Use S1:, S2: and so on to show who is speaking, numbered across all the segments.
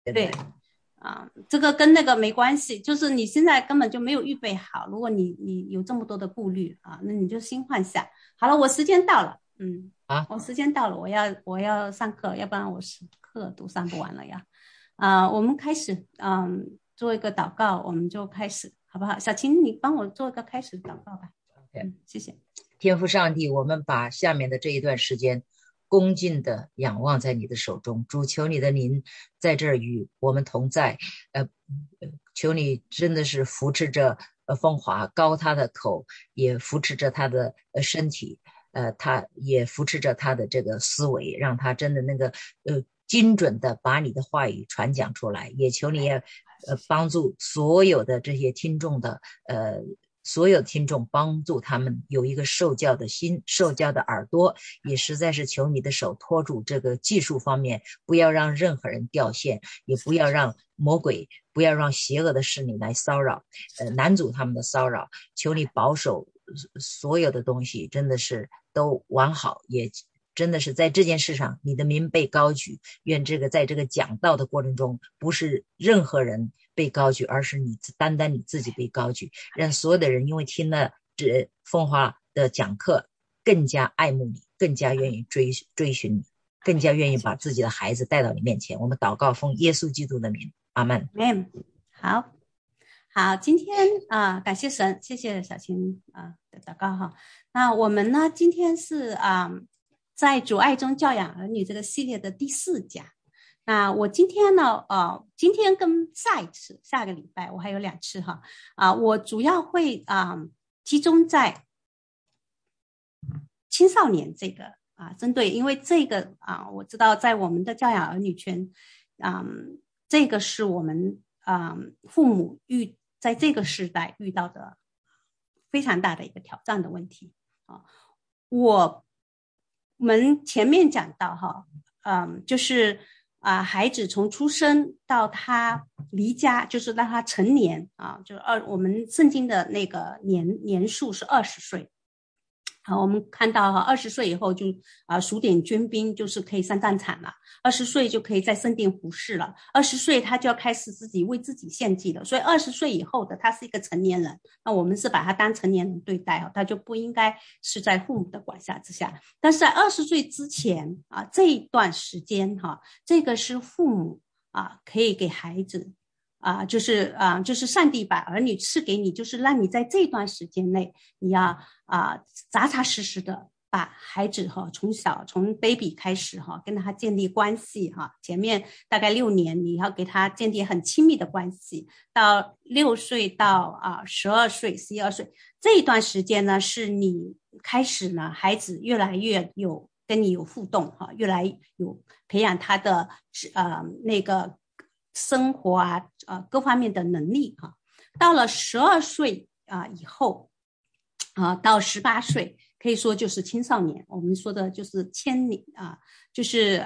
S1: 对这个跟那个没关系，就是你现在根本就没有预备好。如果你有这么多的顾虑那你就新换下。好了，我时间到了，
S2: 啊。
S1: 我时间到了，我要上课，要不然我课都上不完了呀。我们开始，做一个祷告，我们就开始，好不好？小琴，你帮我做一个开始祷告吧。
S2: OK，
S1: 谢谢。
S2: 天父上帝，我们把下面的这一段时间恭敬的仰望在你的手中，主求你的您在这儿与我们同在，求你真的是扶持着风华，高他的口，也扶持着他的身体，他也扶持着他的这个思维，让他真的那个精准的把你的话语传讲出来，也求你也帮助所有的这些听众的所有听众，帮助他们有一个受教的心，受教的耳朵，也实在是求你的手托住这个技术方面，不要让任何人掉线，也不要让魔鬼，不要让邪恶的势力来骚扰，拦阻他们的骚扰。求你保守所有的东西，真的是都完好，也真的是在这件事上，你的名被高举。愿这个在这个讲道的过程中，不是任何人被高举，而是你单单你自己被高举，让所有的人因为听了这风华的讲课，更加爱慕你，更加愿意追寻你，更加愿意把自己的孩子带到你面前。我们祷告，奉耶稣基督的名，阿们。
S1: 好，好，今天感谢神，谢谢小琴的祷告哈。那我们呢，今天是在主爱中教养儿女这个系列的第4讲。那我今天呢，今天跟下一次，下个礼拜我还有2次哈。我主要会集中在青少年这个针对，因为这个我知道在我们的教养儿女圈，这个是我们父母在这个时代遇到的非常大的一个挑战的问题我们前面讲到哈，就是孩子从出生到他离家，就是让他成年就是我们圣经的那个年数是20岁。我们看到20岁以后就数点军兵，就是可以上战场了，20岁就可以在圣殿服侍了，20岁他就要开始自己为自己献祭了。所以20岁以后的他是一个成年人，那我们是把他当成年人对待他就不应该是在父母的管辖之下。但是在20岁之前这一段时间这个是父母可以给孩子就是上帝把儿女赐给你，就是让你在这段时间内，你要扎扎实实的把孩子从小从 baby 开始跟他建立关系前面大概6年，你要给他建立很亲密的关系，到6岁到12岁、12岁这一段时间呢，是你开始呢，孩子越来越跟你有互动越来有培养他的那个生活各方面的能力到了12岁以后到18岁，可以说就是青少年，我们说的就是就是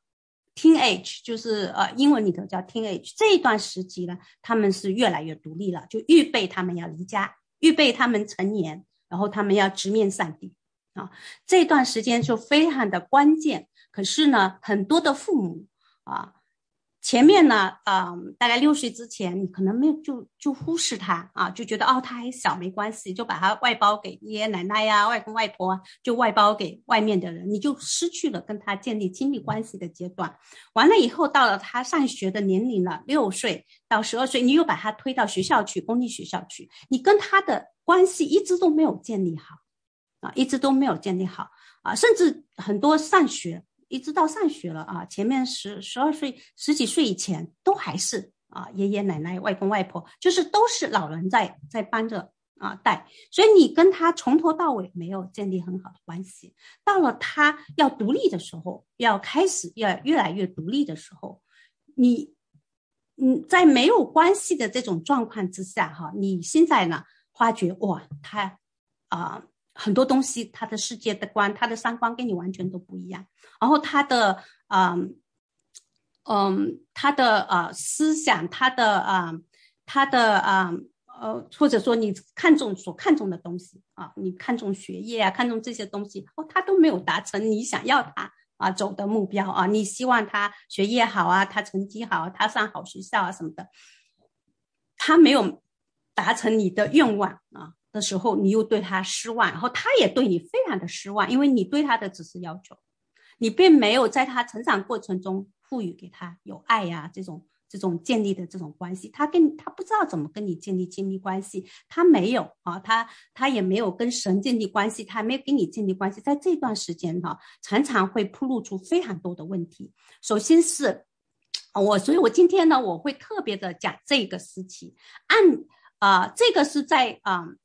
S1: teenage， 就是英文里头叫 teenage。 这一段时期呢，他们是越来越独立了，就预备他们要离家，预备他们成年，然后他们要直面上帝这段时间就非常的关键。可是呢，很多的父母前面呢大概6岁之前，你可能没有就忽视他就觉得他还小没关系，就把他外包给爷爷奶奶外公外婆就外包给外面的人，你就失去了跟他建立亲密关系的阶段。完了以后，到了他上学的年龄了，6岁到12岁，你又把他推到学校去，公立学校去，你跟他的关系一直都没有建立好一直都没有建立好甚至很多一直到上学了前面12岁10几岁以前都还是爷爷奶奶外公外婆，就是都是老人在帮着带，所以你跟他从头到尾没有建立很好的关系。到了他要独立的时候，要开始要越来越独立的时候，你在没有关系的这种状况之下你现在呢发觉哇，他很多东西，他的世界的观，他的三观跟你完全都不一样，然后他的思想，他的或者说你所看重的东西你看重学业看重这些东西他都没有达成你想要他走的目标啊，你希望他学业好啊，他成绩好啊，他上好学校啊什么的，他没有达成你的愿望啊的时候，你又对他失望，然后他也对你非常的失望，因为你对他的只是要求，你并没有在他成长过程中赋予给他有爱呀，这种建立的这种关系，他不知道怎么跟你建立亲密关系，他没有啊，他也没有跟神建立关系，他没有跟你建立关系，在这段时间哈，常常会暴露出非常多的问题。首先是所以我今天呢，我会特别的讲这个时期，这个是在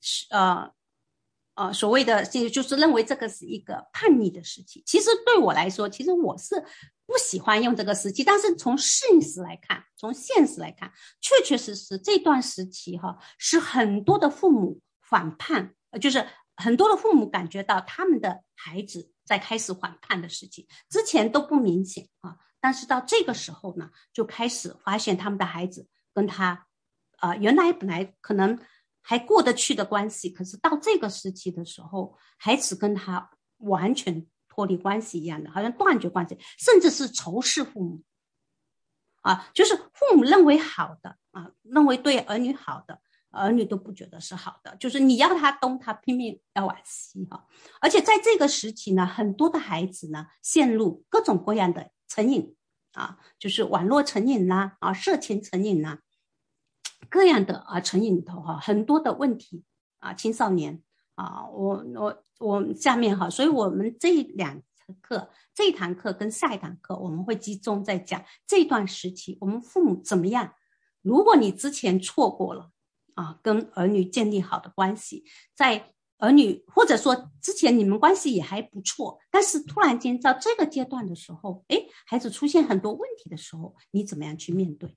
S1: 所谓的就是认为这个是一个叛逆的时期。其实对我来说，其实我是不喜欢用这个时期，但是从现实来看，确确实实这段时期哈，是很多的父母反叛，就是很多的父母感觉到他们的孩子在开始反叛的时期，之前都不明显啊，但是到这个时候呢，就开始发现他们的孩子跟他原来本来可能还过得去的关系，可是到这个时期的时候，孩子跟他完全脱离关系一样的，好像断绝关系，甚至是仇视父母啊，就是父母认为好的啊，认为对儿女好的，儿女都不觉得是好的，就是你要他东，他拼命要往西哈。而且在这个时期呢，很多的孩子呢陷入各种各样的成瘾啊，就是网络成瘾啦，色情成瘾啦。各样的成瘾里头很多的问题青少年我下面所以我们这一堂课跟下一堂课我们会集中在讲这段时期我们父母怎么样。如果你之前错过了跟儿女建立好的关系，在儿女或者说之前你们关系也还不错，但是突然间到这个阶段的时候，孩子出现很多问题的时候，你怎么样去面对？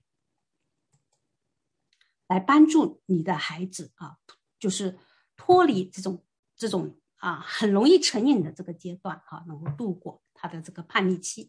S1: 来帮助你的孩子就是脱离这种很容易成瘾的这个阶段能够度过他的这个叛逆期。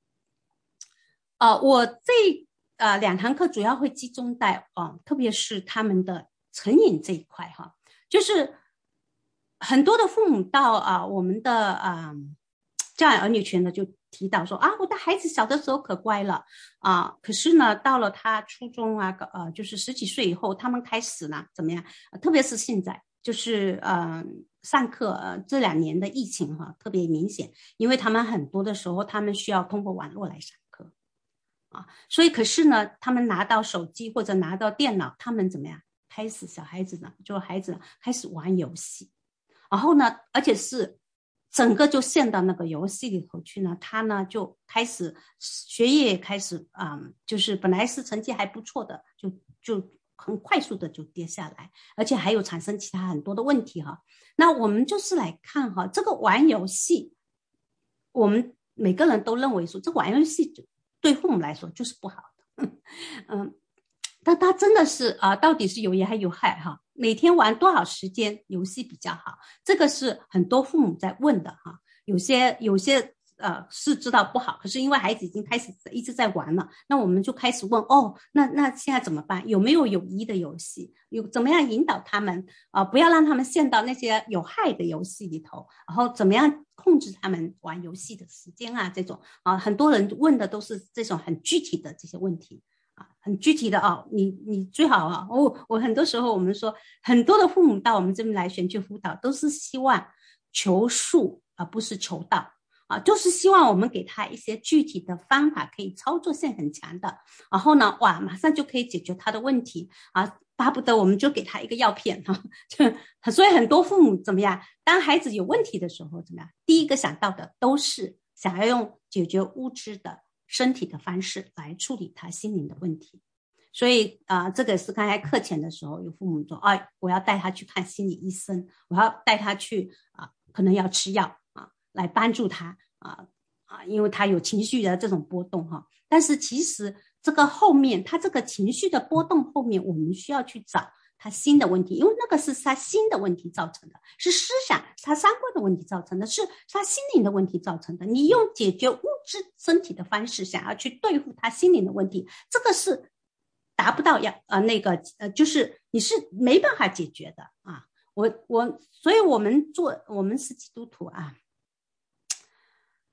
S1: 我这2堂课主要会集中在特别是他们的成瘾这一块就是很多的父母到我们的教养儿女群呢就提到说我的孩子小的时候可乖了可是呢到了他初中就是10几岁以后，他们开始呢怎么样？特别是现在就是上课这2年的疫情特别明显，因为他们很多的时候他们需要通过网络来上课所以可是呢他们拿到手机或者拿到电脑，他们怎么样？小孩子呢开始玩游戏，然后呢而且是整个就陷到那个游戏里头去呢，他呢就开始学业开始就是本来是成绩还不错的，就很快速的就跌下来，而且还有产生其他很多的问题那我们就是来看这个玩游戏，我们每个人都认为说这玩游戏对父母来说就是不好的但它真的是到底是有益还有害每天玩多少时间游戏比较好？这个是很多父母在问的有些是知道不好，可是因为孩子已经开始一直在玩了，那我们就开始问那现在怎么办？有没有有益的游戏？怎么样引导他们不要让他们陷到那些有害的游戏里头？然后怎么样控制他们玩游戏的时间这种很多人问的都是这种很具体的这些问题。很具体的你最好我很多时候我们说很多的父母到我们这边来选去辅导，都是希望求术而不是求道就是希望我们给他一些具体的方法，可以操作性很强的，然后呢马上就可以解决他的问题巴不得我们就给他一个药片所以很多父母怎么样？当孩子有问题的时候怎么样？第一个想到的都是想要用解决物质的身体的方式来处理他心灵的问题。所以这个是刚才课前的时候有父母说我要带他去看心理医生，我要带他去可能要吃药来帮助他因为他有情绪的这种波动但是其实这个后面他这个情绪的波动后面，我们需要去找他心的问题，因为那个是他心的问题造成的，是思想他三观的问题造成的，是他心灵的问题造成的。你用解决物质身体的方式想要去对付他心灵的问题，这个是达不到就是你是没办法解决的所以我们是基督徒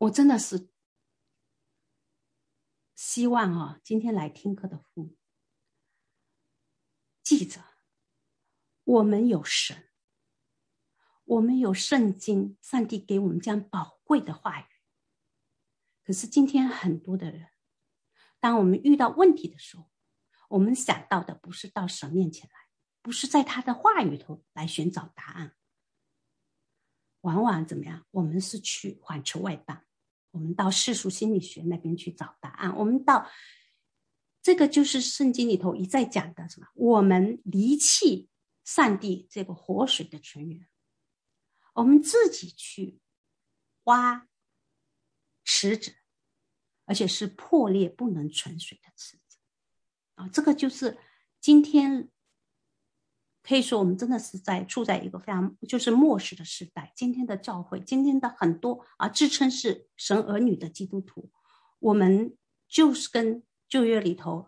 S1: 我真的是希望今天来听课的父母记着，我们有神，我们有圣经，上帝给我们这样宝贵的话语。可是今天很多的人，当我们遇到问题的时候，我们想到的不是到神面前来，不是在他的话语头来寻找答案，往往怎么样？我们是去环球外邦，我们到世俗心理学那边去找答案，我们到这个就是圣经里头一再讲的什么？我们离弃上帝这个活水的泉源，我们自己去挖池子，而且是破裂不能存水的池子这个就是今天可以说我们真的是处在一个非常就是末世的时代。今天的教会，今天的很多自称是神儿女的基督徒，我们就是跟旧约里头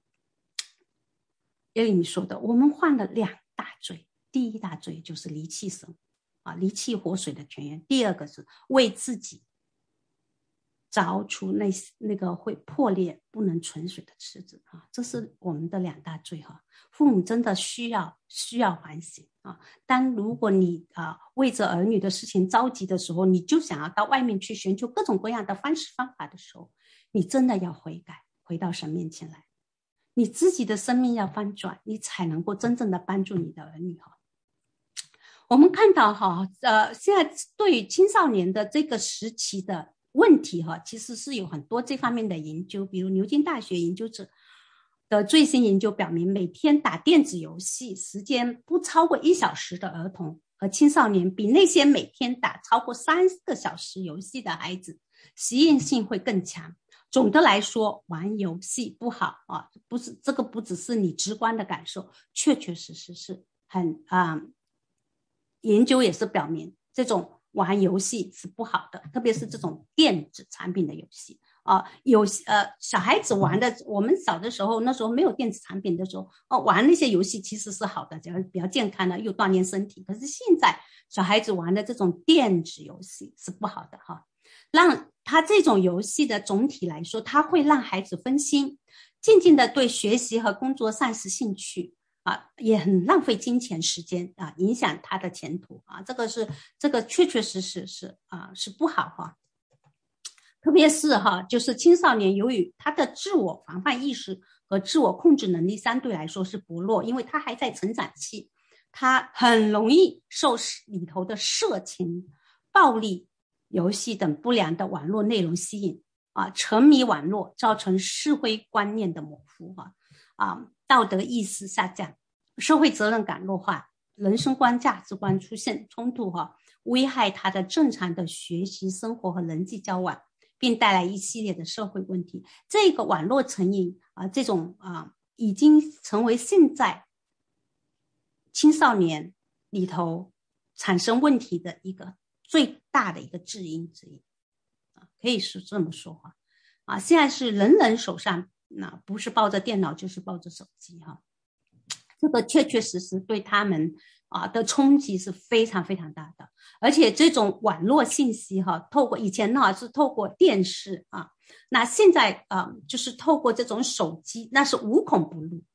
S1: 耶利米说的，我们犯了2大罪。第一大罪就是离弃神离弃活水的泉源，第二个是为自己凿出那个会破裂不能存水的池子这是我们的2大罪父母真的需要反省但如果你为着儿女的事情着急的时候，你就想要到外面去寻求各种各样的方式方法的时候，你真的要悔改，回到神面前来，你自己的生命要翻转，你才能够真正的帮助你的儿女我们看到现在对于青少年的这个时期的问题其实是有很多这方面的研究，比如牛津大学研究者的最新研究表明，每天打电子游戏时间不超过1小时的儿童和青少年，比那些每天打超过3个小时游戏的孩子实验性会更强。总的来说，玩游戏不好不是这个不只是你直观的感受，确确实实是很研究也是表明这种玩游戏是不好的，特别是这种电子产品的游戏小孩子玩的，我们小的时候那时候没有电子产品的时候玩那些游戏其实是好的，比较健康的，又锻炼身体。可是现在小孩子玩的这种电子游戏是不好的让他这种游戏的总体来说，他会让孩子分心，渐渐的对学习和工作丧失兴趣也很浪费金钱时间影响他的前途这个确确实实是不好特别是就是青少年由于他的自我防范意识和自我控制能力相对来说是薄弱，因为他还在成长期，他很容易受里头的色情、暴力、游戏等不良的网络内容吸引沉迷网络，造成社会观念的模糊道德意识下降，社会责任感弱化，人生观价值观出现冲突危害他的正常的学习生活和人际交往，并带来一系列的社会问题。这个网络成瘾这种已经成为现在青少年里头产生问题的一个最大的一个致因之一可以是这么说现在是人人手上不是抱着电脑就是抱着手机这个确确实实对他们的冲击是非常非常大的。而且这种网络信息透过以前是透过电视那现在就是透过这种手机，那是无孔不入。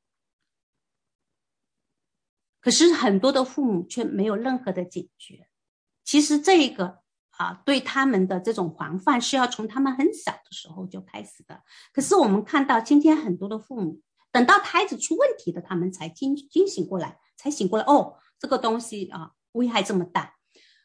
S1: 可是很多的父母却没有任何的警觉。其实这个对他们的这种防范是要从他们很小的时候就开始的。可是我们看到今天很多的父母，等到孩子出问题的，他们才惊醒过来，这个东西危害这么大。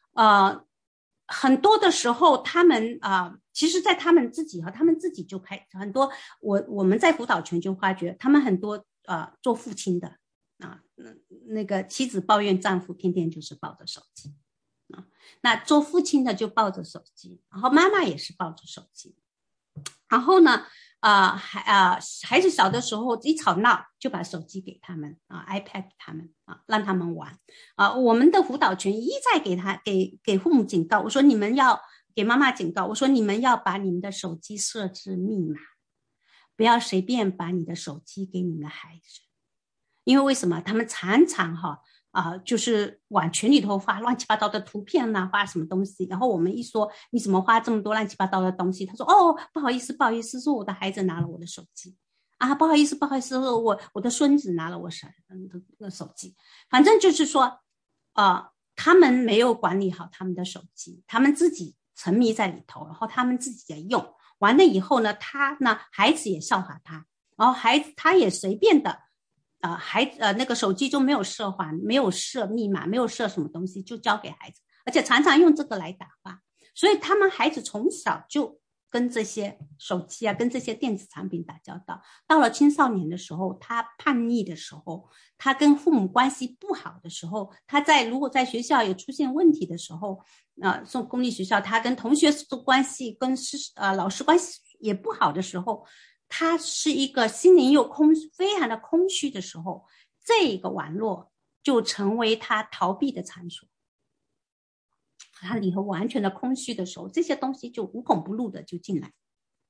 S1: 很多的时候他们其实在他们自己就很多，我们在辅导圈就发觉他们很多做父亲的那个妻子抱怨丈夫天天就是抱着手机那做父亲的就抱着手机，然后妈妈也是抱着手机，然后呢孩子小的时候一吵闹就把手机给他们iPad 给他们让他们玩我们的辅导群一再给父母警告，我说你们要给妈妈警告，我说你们要把你们的手机设置密码，不要随便把你的手机给你们的孩子。因为为什么他们常常就是往群里头发乱七八糟的图片呐，发什么东西，然后我们一说你怎么发这么多乱七八糟的东西，他说哦不好意思不好意思，是我的孩子拿了我的手机啊，不好意思不好意思，我的孙子拿了我的手机，反正就是说他们没有管理好他们的手机，他们自己沉迷在里头，然后他们自己在用完了以后呢，孩子也效法他，然后孩子他也随便的那个手机就没有设环，没有设密码，没有设什么东西，就交给孩子，而且常常用这个来打发，所以他们孩子从小就跟这些手机跟这些电子产品打交道，到了青少年的时候，他叛逆的时候，他跟父母关系不好的时候，他如果在学校有出现问题的时候，送公立学校，他跟同学的关系跟老师关系也不好的时候，他是一个心灵又非常的空虚的时候，这个网络就成为他逃避的场所。他里头完全的空虚的时候，这些东西就无孔不入的就进来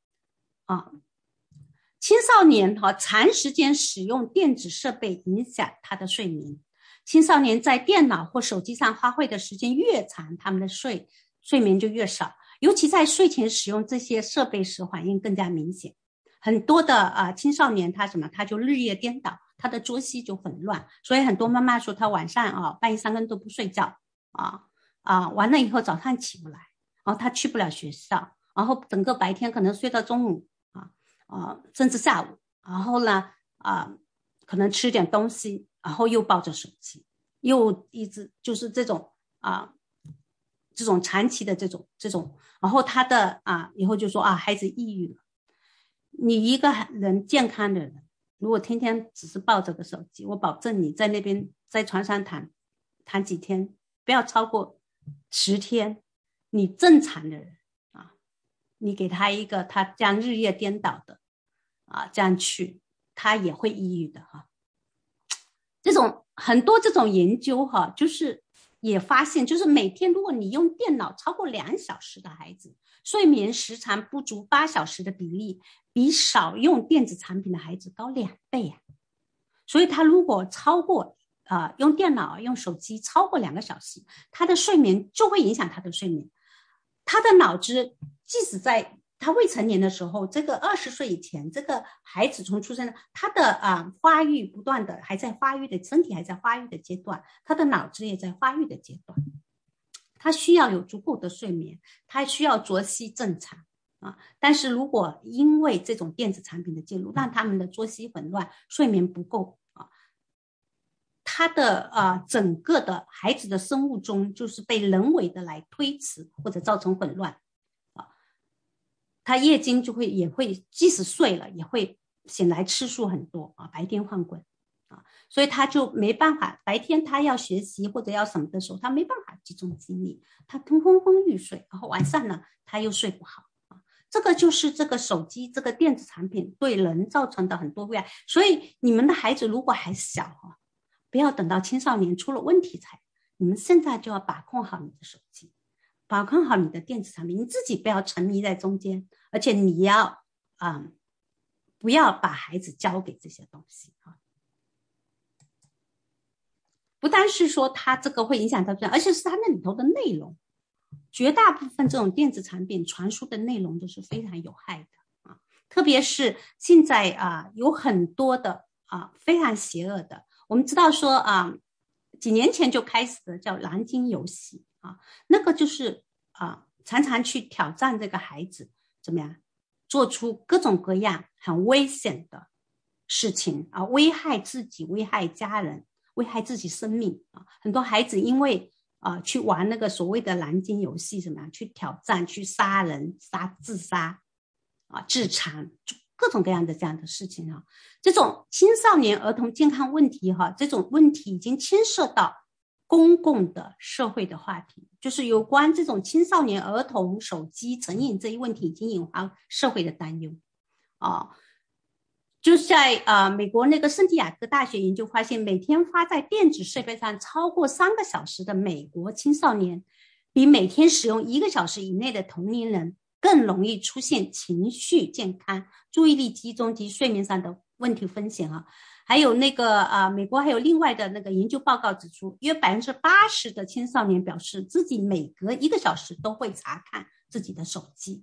S1: 青少年长时间使用电子设备影响他的睡眠。青少年在电脑或手机上花费的时间越长，他们的睡眠就越少，尤其在睡前使用这些设备时反应更加明显。很多的青少年他就日夜颠倒，他的作息就很乱，所以很多妈妈说他晚上半夜3更都不睡觉完了以后早上起不来，然后他去不了学校，然后整个白天可能睡到中午甚至下午，然后呢可能吃点东西，然后又抱着手机，又一直就是这种长期的这种，然后他的以后就说孩子抑郁了。你一个人健康的人，如果天天只是抱着个手机，我保证你在那边在床上躺几天，不要超过10天，你正常的人你给他一个他这样日夜颠倒的这样去，他也会抑郁的这种很多这种研究就是也发现，就是每天如果你用电脑超过2小时的孩子，睡眠时长不足8小时的比例比少用电子产品的孩子高2倍所以他如果超过用电脑用手机超过2个小时，他的睡眠就会影响他的睡眠。他的脑子即使在他未成年的时候，这个20岁以前，这个孩子从出生他的发育不断的还在发育的，身体还在发育的阶段，他的脑子也在发育的阶段，他需要有足够的睡眠，他需要作息正常但是如果因为这种电子产品的介入，让他们的作息混乱，睡眠不够他的整个的孩子的生物钟就是被人为的来推迟或者造成混乱他夜间也会即使睡了也会醒来次数很多白天换滚所以他就没办法，白天他要学习或者要什么的时候，他没办法集中精力，他昏昏欲睡，然后晚上呢他又睡不好这个就是这个手机这个电子产品对人造成的很多危害。所以你们的孩子如果还小不要等到青少年出了问题你们现在就要把控好你的手机，把控好你的电子产品，你自己不要沉迷在中间，而且你要不要把孩子交给这些东西不单是说他这个会影响到，而且是他那里头的内容，绝大部分这种电子产品传输的内容都是非常有害的特别是现在有很多的非常邪恶的，我们知道说几年前就开始的叫蓝鲸游戏那个就是常常去挑战这个孩子怎么样做出各种各样很危险的事情危害自己，危害家人，危害自己生命很多孩子因为去玩那个所谓的蓝鲸游戏什么样去挑战，去杀人自杀自残，各种各样的这样的事情这种青少年儿童健康问题这种问题已经牵涉到公共的社会的话题，就是有关这种青少年儿童手机成瘾这一问题已经引发社会的担忧就在美国那个圣地亚哥大学研究发现，每天花在电子设备上超过3个小时的美国青少年，比每天使用1个小时以内的同龄人更容易出现情绪健康、注意力集中及睡眠上的问题风险啊。还有那个美国还有另外的那个研究报告指出，约80%的青少年表示自己每隔1个小时都会查看自己的手机。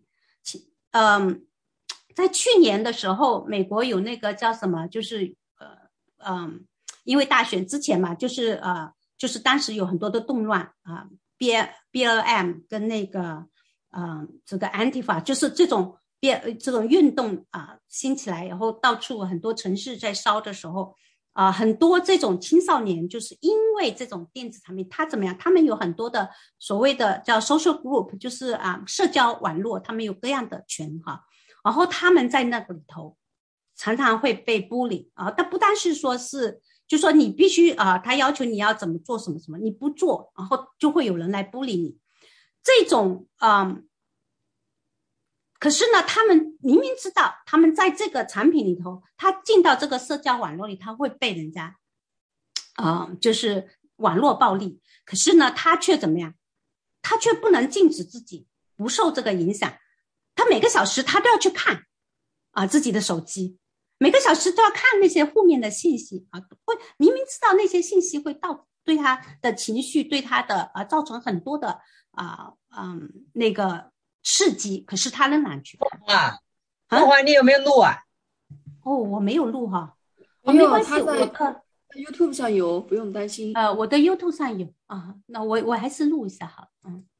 S1: 在去年的时候，美国有那个叫什么，就是因为大选之前嘛，就是当时有很多的动乱啊，BLM 跟那个这个 Antifa 就是这种运动兴起来，然后到处很多城市在烧的时候很多这种青少年就是因为这种电子产品，他怎么样？他们有很多的所谓的叫 social group， 就是社交网络，他们有各样的群然后他们在那个里头常常会被 bully 但不单是说是就说你必须他要求你要怎么做什么什么，你不做，然后就会有人来 bully 你。这种可是呢，他们明明知道他们在这个产品里头，他进到这个社交网络里，他会被人家就是网络暴力，可是呢他却怎么样？他却不能禁止自己不受这个影响，他每个小时他都要去看自己的手机，每个小时都要看那些负面的信息会明明知道那些信息会对他的情绪，对他的造成很多的那个刺激，可是他仍然去看。
S2: 凤凰，你有没有录啊？
S1: 我没有录
S3: 没
S1: 关系，
S3: 他在 YouTube 上有，不用担心。
S1: 我的 YouTube 上有那我还是录一下好。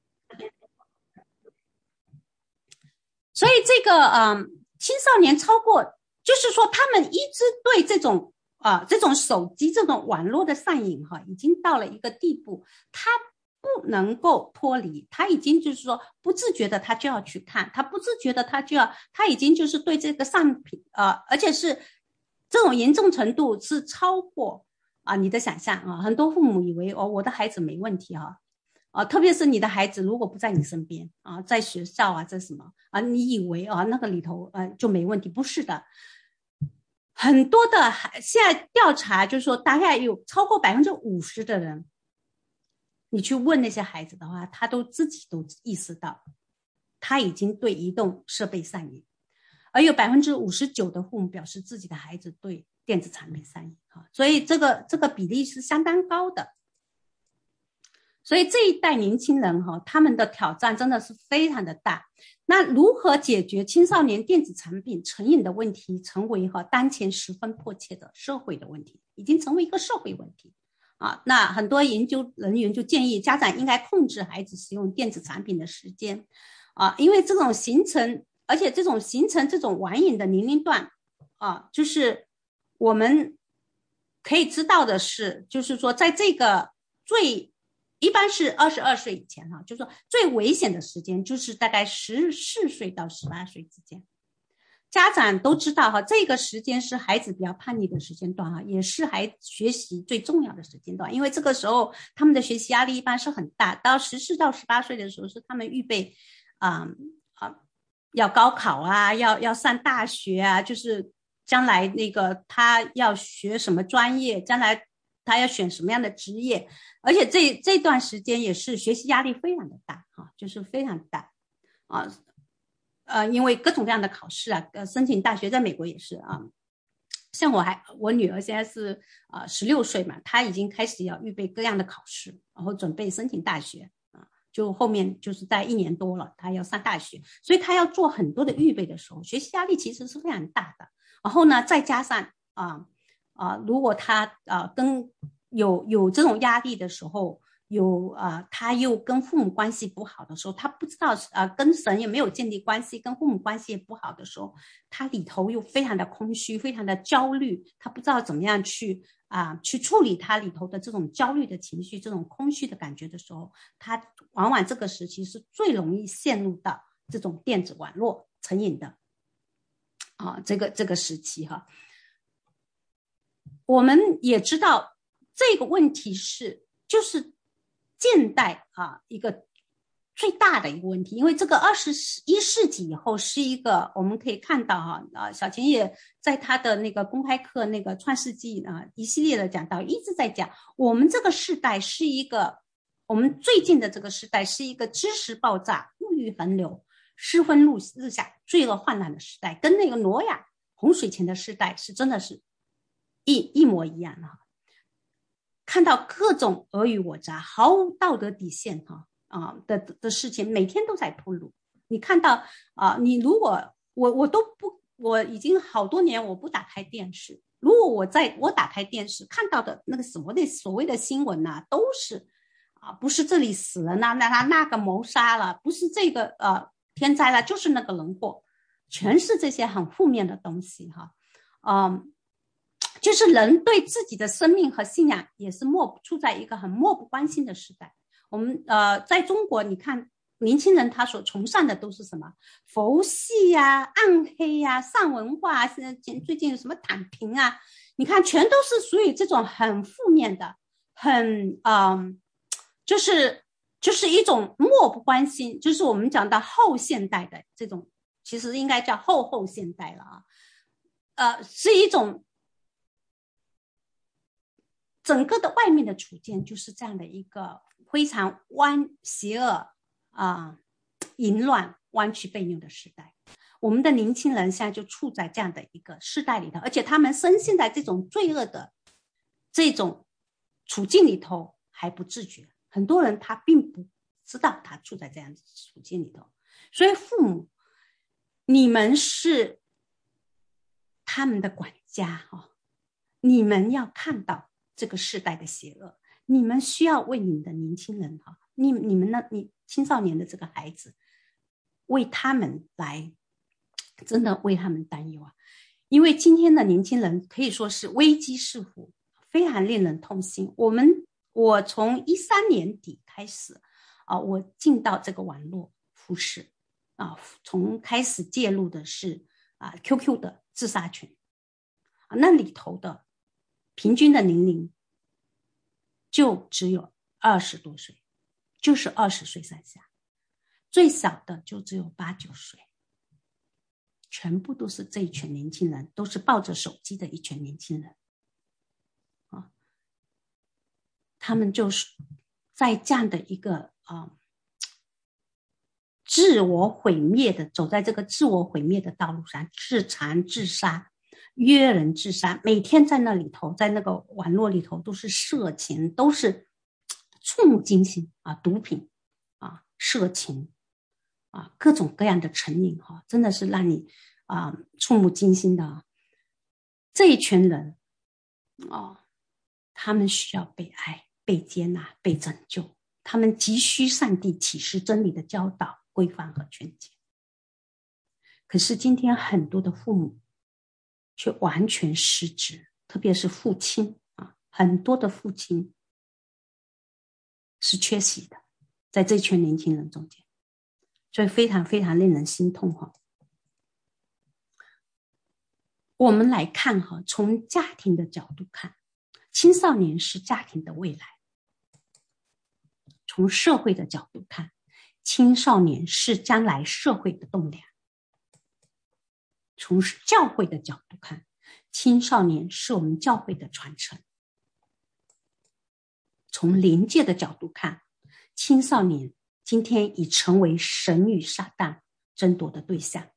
S1: 所以这个青少年超过，就是说他们一直对这种手机这种网络的上瘾已经到了一个地步，他不能够脱离，他已经就是说不自觉的他就要去看，他不自觉的他已经就是对这个商品而且是这种严重程度是超过你的想象很多父母以为我的孩子没问题特别是你的孩子如果不在你身边在学校在什么你以为那个里头就没问题，不是的。很多的现在调查就是说大概有超过50%的人，你去问那些孩子的话，他自己都意识到他已经对移动设备上瘾，而有59%的父母表示自己的孩子对电子产品上瘾所以这个比例是相当高的。所以这一代年轻人他们的挑战真的是非常的大。那如何解决青少年电子产品成瘾的问题，成为当前十分迫切的社会的问题，已经成为一个社会问题那很多研究人员就建议家长应该控制孩子使用电子产品的时间因为这种形成这种网瘾的年龄段就是我们可以知道的是，就是说在这个一般是22岁以前就是说最危险的时间就是大概14岁到18岁之间。家长都知道这个时间是孩子比较叛逆的时间段也是孩子学习最重要的时间段，因为这个时候他们的学习压力一般是很大，到14到18岁的时候是他们预备要高考要上大学就是将来那个他要学什么专业，将来他要选什么样的职业，而且这段时间也是学习压力非常的大就是非常大因为各种各样的考试申请大学在美国也是像我女儿现在是16岁嘛，她已经开始要预备各样的考试，然后准备申请大学就后面就是在1年多了她要上大学，所以她要做很多的预备的时候，学习压力其实是非常大的。然后呢再加上如果他跟有这种压力的时候，他又跟父母关系不好的时候，他不知道跟神也没有建立关系，跟父母关系也不好的时候，他里头又非常的空虚，非常的焦虑，他不知道怎么样去处理他里头的这种焦虑的情绪，这种空虚的感觉的时候，他往往这个时期是最容易陷入到这种电子网络成瘾的这个时期我们也知道这个问题就是近代一个最大的一个问题，因为这个21世纪以后是一个我们可以看到小琴也在他的那个公开课那个创世纪一系列的讲到，一直在讲我们这个世代是一个，我们最近的这个时代是一个知识爆炸、物欲横流、失分日下、罪恶泛滥的时代，跟那个挪亚洪水前的世代是真的是一模一样的，看到各种尔虞我诈、毫无道德底线的事情，每天都在铺路。你看到你如果我已经好多年我不打开电视，如果我打开电视看到的那个所谓的新闻都是不是这里死了那个谋杀了，不是这个天灾了，就是那个人祸，全是这些很负面的东西就是人对自己的生命和信仰也是处在一个很漠不关心的时代。我们在中国，你看年轻人他所崇尚的都是什么？佛系暗黑丧文化最近有什么躺平你看全都是属于这种很负面的，很就是一种漠不关心，就是我们讲到后现代的这种，其实应该叫后现代了是一种整个的外面的处境就是这样的一个非常邪恶淫乱、弯曲背扭的时代。我们的年轻人现在就处在这样的一个时代里头，而且他们深陷在这种罪恶的这种处境里头还不自觉。很多人他并不知道他处在这样的处境里头，所以父母，你们是他们的管家你们要看到这个世代的邪恶，你们需要为你们的年轻人你青少年的这个孩子，为他们来真的为他们担忧因为今天的年轻人可以说是危机四伏，非常令人痛心。我从13年底开始我进到这个网络服饰从开始介入的是QQ 的自杀群那里头的平均的年龄就只有20多岁，就是20岁上下，最小的就只有8、9岁，全部都是这一群年轻人，都是抱着手机的一群年轻人他们就是在这样的一个自我毁灭的走在这个自我毁灭的道路上，自残自杀，约人自杀，每天在那里头，在那个网络里头都是色情，都是触目惊心毒品色情各种各样的成瘾真的是让你触目惊心的这一群人他们需要被爱、被接纳、被拯救，他们急需上帝启示真理的教导、规范和劝诫。可是今天很多的父母却完全失职，特别是父亲很多的父亲是缺席的，在这群年轻人中间，所以非常非常令人心痛我们来看从家庭的角度看，青少年是家庭的未来；从社会的角度看，青少年是将来社会的栋梁；从教会的角度看，青少年是我们教会的传承；从灵界的角度看，青少年今天已成为神与撒旦争夺的对象。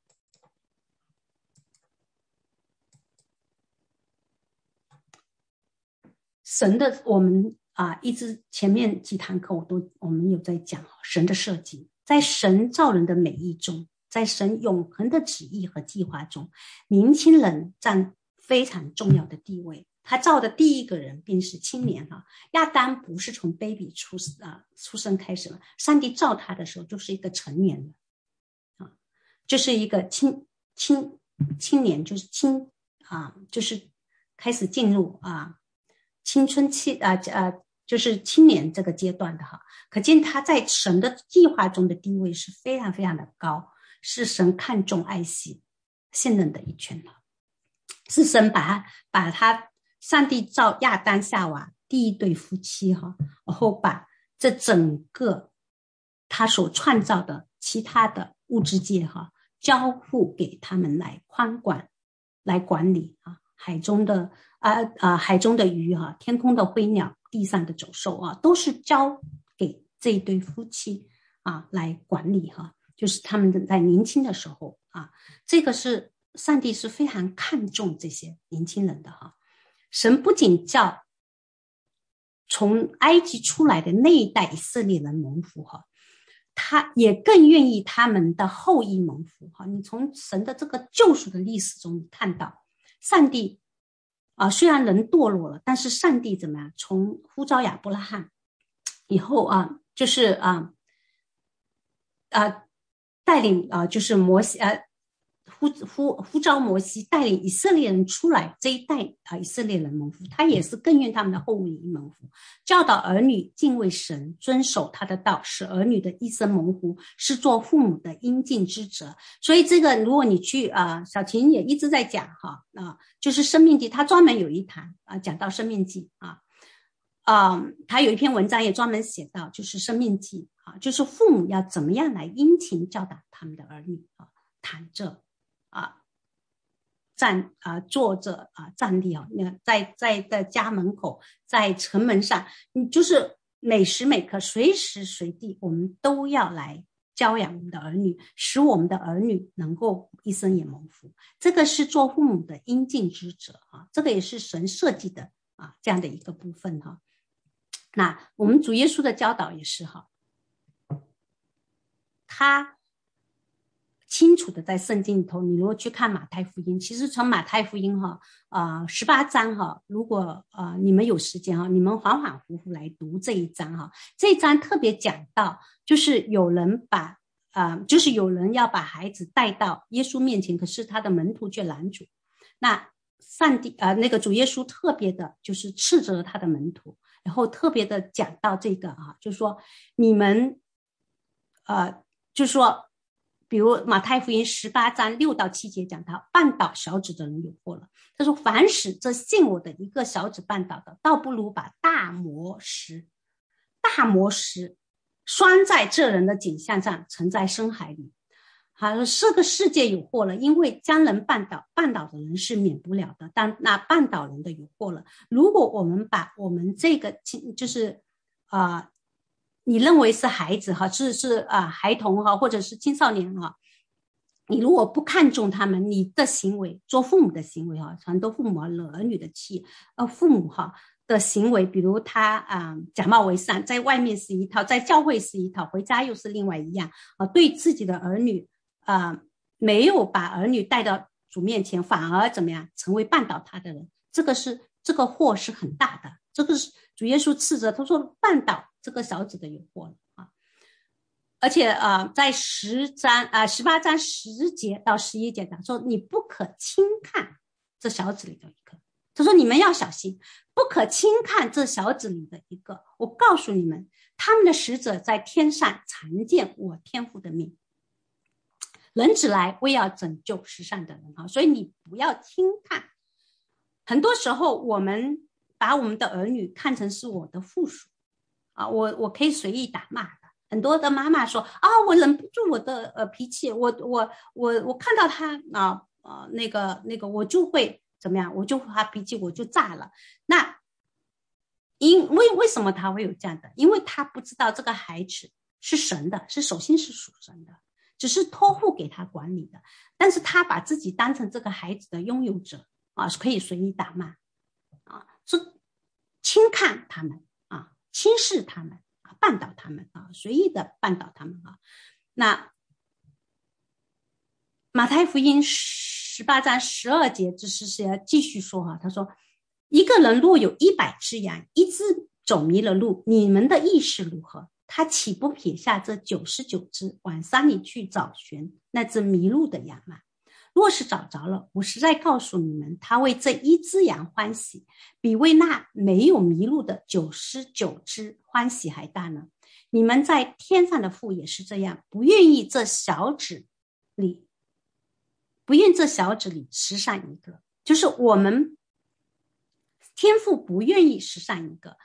S1: 神的我们一直前面几堂课我们有在讲神的设计，在神造人的美意中，在神永恒的旨意和计划中，年轻人占非常重要的地位。他造的第一个人便是青年亚当不是从 baby 出生开始了，上帝造他的时候就是一个成年人就是一个青年，就是就是开始进入青春期就是青年这个阶段的可见他在神的计划中的地位是非常非常的高，是神看重爱惜信任的一群是神把他上帝造亚当夏娃第一对夫妻然后把这整个他所创造的其他的物质界交付给他们来看管来管理海中的鱼天空的飞鸟，地上的走兽都是交给这一对夫妻来管理就是他们在年轻的时候这个是上帝是非常看重这些年轻人的哈。神不仅叫从埃及出来的那一代以色列人蒙福哈，他也更愿意他们的后裔蒙福哈。你从神的这个救赎的历史中看到，上帝虽然人堕落了，但是上帝怎么样？从呼召亚伯拉罕以后就是带领就是摩西呼召摩西带领以色列人出来，这一代以色列人蒙福，他也是更愿他们的后裔蒙福，教导儿女敬畏神，遵守他的道，使儿女的一生蒙福，是做父母的应尽之责。所以这个如果你去小琴也一直在讲就是生命记，他专门有一堂讲到生命记他有一篇文章也专门写到就是生命记就是父母要怎么样来殷勤教导他们的儿女躺着坐着站立在家门口，在城门上，你就是每时每刻随时随地我们都要来教养我们的儿女，使我们的儿女能够一生也蒙福。这个是做父母的应尽之责这个也是神设计的这样的一个部分那我们主耶稣的教导也是他清楚的在圣经里头，你如果去看马太福音，其实从马太福音18章如果你们有时间你们反反复复来读这一章这一章特别讲到，就是有人要把孩子带到耶稣面前，可是他的门徒却拦阻。那上帝那个主耶稣特别的就是斥责他的门徒，然后特别的讲到这个就是说你们就是说比如马太福音18章6到7节讲到绊倒小子的人有祸了，他说凡使这信我的一个小子绊倒的，倒不如把大磨石拴在这人的颈项上，沉在深海里。这个世界有祸了，因为将人绊倒的人是免不了的，但那绊倒人的有祸了。如果我们把我们这个就是你认为是孩子是孩童或者是青少年你如果不看重他们，你的行为做父母的行为很多父母惹儿女的气父母的行为，比如他假冒为善，在外面是一套，在教会是一套，回家又是另外一样对自己的儿女没有把儿女带到主面前，反而怎么样成为绊倒他的人，这个祸是很大的。这个是主耶稣斥责，他说绊倒这个小子的有祸了而且在18章10节到11节讲说，你不可轻看这小子里的一个，他说你们要小心，不可轻看这小子里的一个，我告诉你们，他们的使者在天上常见我天父的面。人子来为要拯救世上的人所以你不要轻看。很多时候我们把我们的儿女看成是我的附属我可以随意打骂的。很多的妈妈说我忍不住我的脾气，我看到他那个我就会怎么样，我就发脾气，我就炸了。那为什么他会有这样的？因为他不知道这个孩子是神的，首先是属神的，只是托付给他管理的，但是他把自己当成这个孩子的拥有者可以随意打骂说轻看他们轻视他们绊倒他们随意的绊倒他们那马太福音18章12节至14节继续说他说一个人若有100只羊，一只走迷了路，你们的意是如何？他岂不撇下这99只往山里去找寻那只迷路的羊吗？若是找着了，我实在告诉你们，他为这一只羊欢喜，比为那没有迷路的99只欢喜还大呢。你们在天上的父也是这样，不愿这小子里失散一个，就是我们天父不愿意失散一个，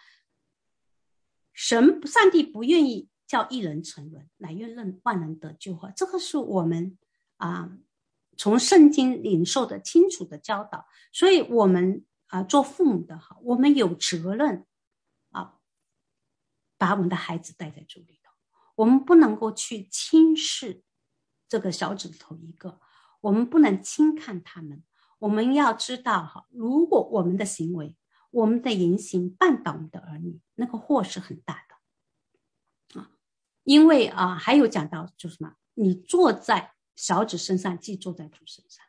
S1: 上帝不愿意叫一人沉沦，乃愿万人得救这个是我们从圣经领受的清楚的教导。所以我们做父母的我们有责任把我们的孩子带在主里头，我们不能够去轻视这个小指头一个， 我们不能轻看他们。我们要知道哈，如果我们的行为、我们的言行绊倒我们的儿女，那个祸是很大的啊。因为还有讲到就是什么，你坐在小子身上，即坐在主身上。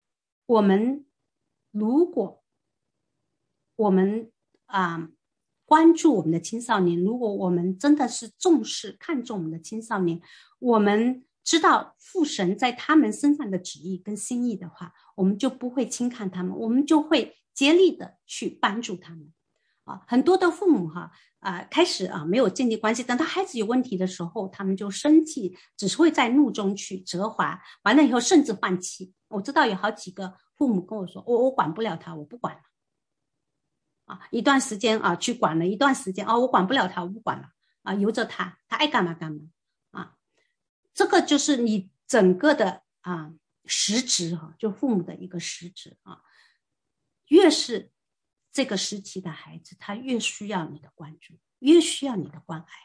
S1: 如果我们关注我们的青少年，如果我们真的是重视看重我们的青少年，我们知道父神在他们身上的旨意跟心意的话，我们就不会轻看他们，我们就会竭力的去帮助他们很多的父母开始没有建立关系，等到孩子有问题的时候，他们就生气，只是会在怒中去责罚，完了以后甚至放弃。我知道有好几个父母跟我说，我管不了他，我不管了一段时间去管了一段时间我管不了他，我不管了由着他爱干嘛干嘛这个就是你整个的实质就父母的一个实质越是这个时期的孩子，他越需要你的关注，越需要你的关爱。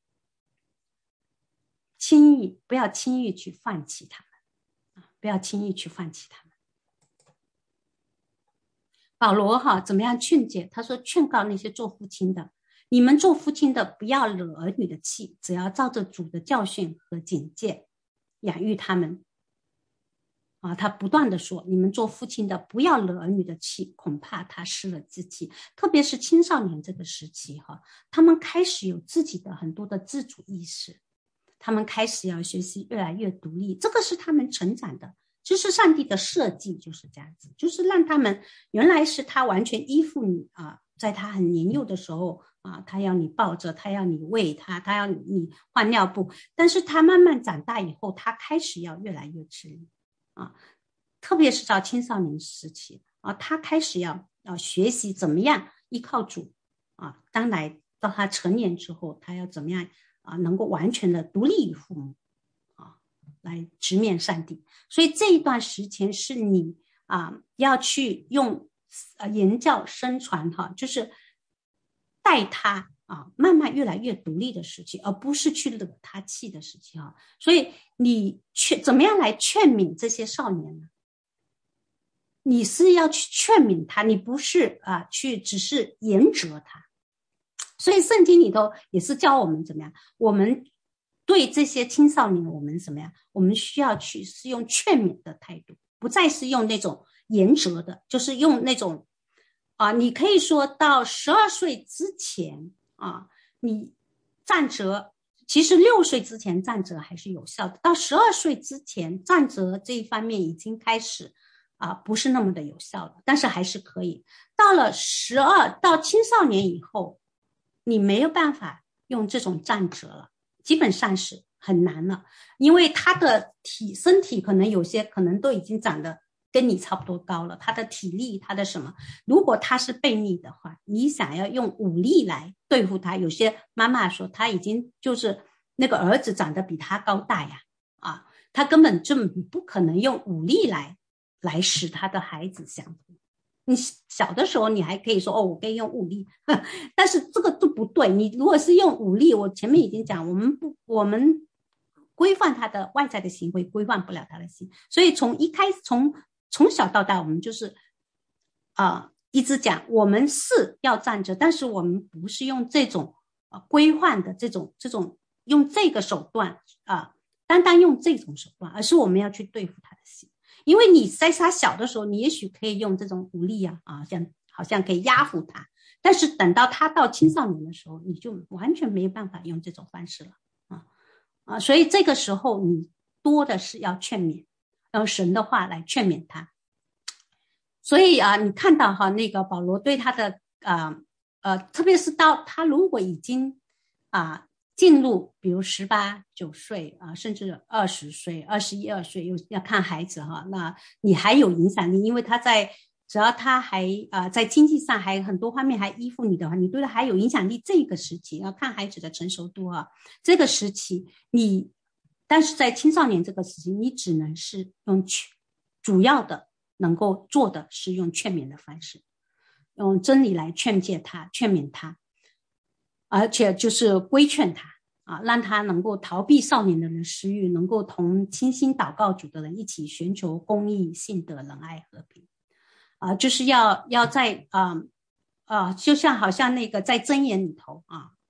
S1: 不要轻易去放弃他们不要轻易去放弃他们。保罗怎么样劝诫？他说劝告那些做父亲的，你们做父亲的不要惹儿女的气，只要照着主的教训和警戒养育他们他不断的说，你们做父亲的不要惹儿女的气，恐怕他失了自己。特别是青少年这个时期他们开始有自己的很多的自主意识，他们开始要学习越来越独立，这个是他们成长的，就是上帝的设计就是这样子，就是让他们原来是他完全依附你在他很年幼的时候他要你抱着，他要你喂他，他要你换尿布，但是他慢慢长大以后，他开始要越来越自立特别是到青少年时期他开始要学习怎么样依靠主当来到他成年之后，他要怎么样能够完全的独立于父母来直面上帝。所以这一段时间是你要去用言教声传就是带他慢慢越来越独立的时期，而不是去惹他气的时期所以你怎么样来劝勉这些少年呢？你是要去劝勉他，你不是去只是严责他。所以圣经里头也是教我们怎么样，我们对这些青少年我们怎么样，我们需要去是用劝勉的态度，不再是用那种严责的，就是用那种你可以说到12岁之前你暂责，其实6岁之前暂责还是有效的，到12岁之前暂责这一方面已经开始不是那么的有效了，但是还是可以。到了12到青少年以后，你没有办法用这种暂责了，基本上是很难了，因为他的身体可能有些可能都已经长得跟你差不多高了，他的体力他的什么，如果他是悖逆的话，你想要用武力来对付他，有些妈妈说他已经就是那个儿子长得比他高大呀他根本就不可能用武力来使他的孩子降服。你小的时候你还可以说我可以用武力但是这个就不对，你如果是用武力，我前面已经讲我们规范他的外在的行为，规范不了他的心，所以从小到大我们就是一直讲我们是要站着，但是我们不是用这种规范的这种用这个手段单单用这种手段，而是我们要去对付他的心。因为你在他小的时候，你也许可以用这种武力好像可以压服他，但是等到他到青少年的时候，你就完全没有办法用这种方式了所以这个时候你多的是要劝勉，用神的话来劝勉他。所以你看到那个保罗对他的特别是到他如果已经进入比如18、9岁甚至20岁、21、2岁，又要看孩子那你还有影响力，因为只要他还在经济上还很多方面还依附你的话，你对他还有影响力。这个时期要看孩子的成熟度这个时期但是在青少年这个时期，你只能是用主要的能够做的是用劝勉的方式，用真理来劝诫他、劝勉他，而且就是规劝他让他能够逃避少年人的私欲，能够同倾心祷告主的人一起寻求公义、信德、仁爱、和平。就是要在就像好像那个在箴言里头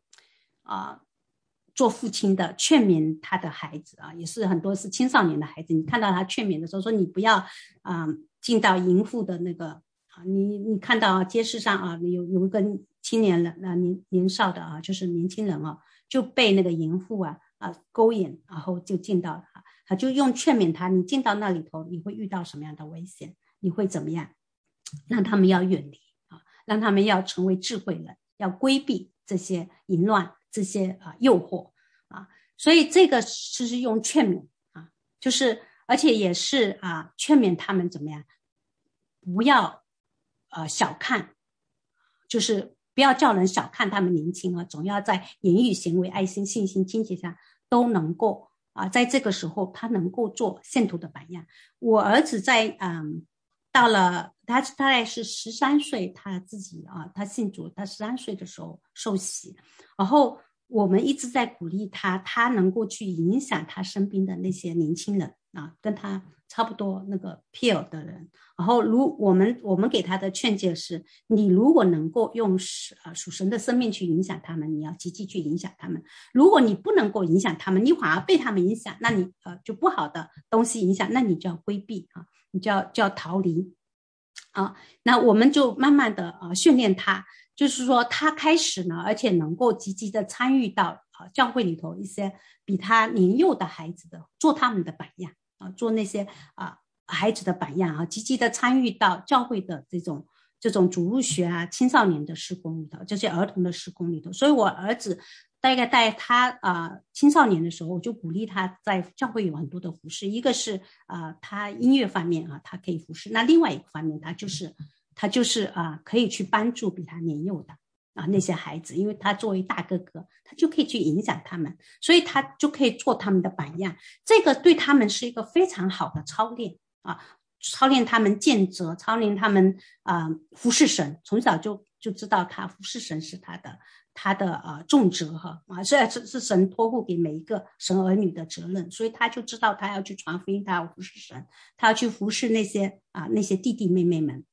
S1: 做父亲的劝勉他的孩子也是很多是青少年的孩子，你看到他劝勉的时候说你不要进到淫妇的那个你看到街市上有一个青年人年少的就是年轻人就被那个淫妇勾引，然后就进到他就用劝勉他，你进到那里头你会遇到什么样的危险，你会怎么样，让他们要远离让他们要成为智慧人，要规避这些淫乱这些诱惑所以这个是用劝勉就是而且也是劝勉他们怎么样，不要小看，就是不要叫人小看他们年轻总要在言语行为爱心信心经济上都能够在这个时候他能够做信徒的榜样。我儿子在到了他大概是13岁，他自己他信主，他13岁的时候受洗，然后我们一直在鼓励他能够去影响他身边的那些年轻人跟他差不多那个 peer 的人。然后我们给他的劝诫是，你如果能够用属神的生命去影响他们，你要积极去影响他们。如果你不能够影响他们，你反而被他们影响，那你就不好的东西影响，那你就要规避你就要逃离那我们就慢慢的训练他，就是说他开始呢，而且能够积极的参与到教会里头一些比他年幼的孩子的，做他们的榜样做那些孩子的榜样积极的参与到教会的这种主日学青少年的事工里头，这些儿童的事工里头。所以我儿子大概在他青少年的时候，我就鼓励他在教会有很多的服事，一个是他音乐方面他可以服事，那另外一个方面他就是可以去帮助比他年幼的那些孩子，因为他作为大哥哥，他就可以去影响他们，所以他就可以做他们的榜样。这个对他们是一个非常好的操练操练他们见责，操练他们服侍神，从小就知道他服侍神是他的重责虽然是神托付给每一个神儿女的责任，所以他就知道他要去传福音，他要服侍神，他要去服侍那些弟弟妹妹们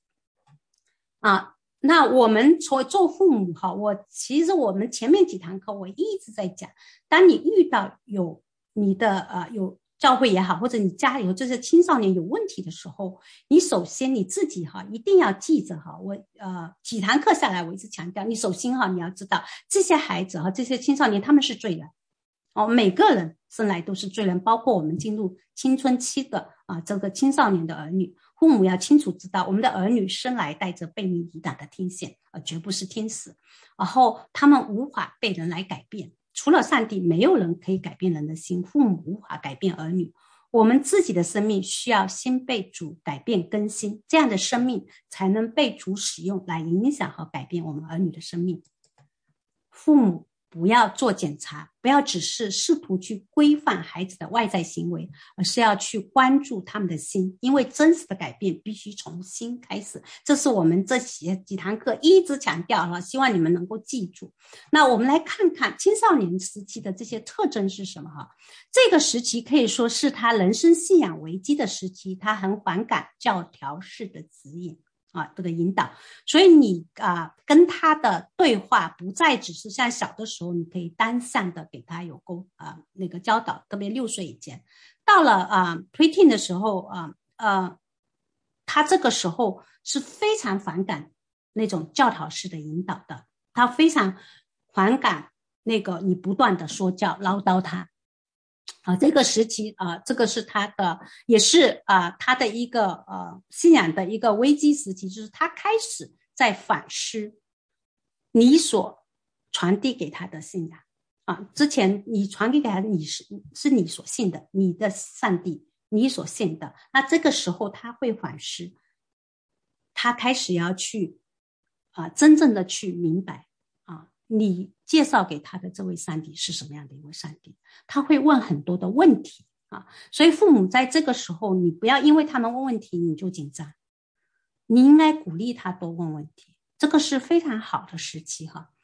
S1: 那我们做父母其实我们前面几堂课我一直在讲，当你遇到有你的有教会也好，或者你家里有这些青少年有问题的时候，你首先你自己一定要记着我几堂课下来我一直强调，你首先你要知道这些孩子这些青少年他们是罪人每个人生来都是罪人，包括我们进入青春期的这个青少年的儿女，父母要清楚知道我们的儿女生来带着悖逆抵挡的天性绝不是天使，然后他们无法被人来改变，除了上帝没有人可以改变人的心，父母无法改变儿女，我们自己的生命需要先被主改变更新，这样的生命才能被主使用来影响和改变我们儿女的生命。父母不要做检查，不要只是试图去规范孩子的外在行为，而是要去关注他们的心，因为真实的改变必须从心开始，这是我们这几堂课一直强调希望你们能够记住。那我们来看看青少年时期的这些特征是什么这个时期可以说是他人生信仰危机的时期，他很反感教条式的指引这个引导，所以你跟他的对话不再只是像小的时候你可以单向的给他有那个教导，特别6岁以前，到了preteen 的时候他这个时候是非常反感那种教条式的引导的，他非常反感那个你不断的说教唠叨他这个时期这个是他的，也是他的一个信仰的一个危机时期，就是他开始在反思你所传递给他的信仰之前你传递给他你是你所信的，你的上帝你所信的，那这个时候他会反思，他开始要去真正的去明白你介绍给他的这位上帝是什么样的一位上帝，他会问很多的问题所以父母在这个时候你不要因为他们问问题你就紧张，你应该鼓励他多问问题，这个是非常好的时期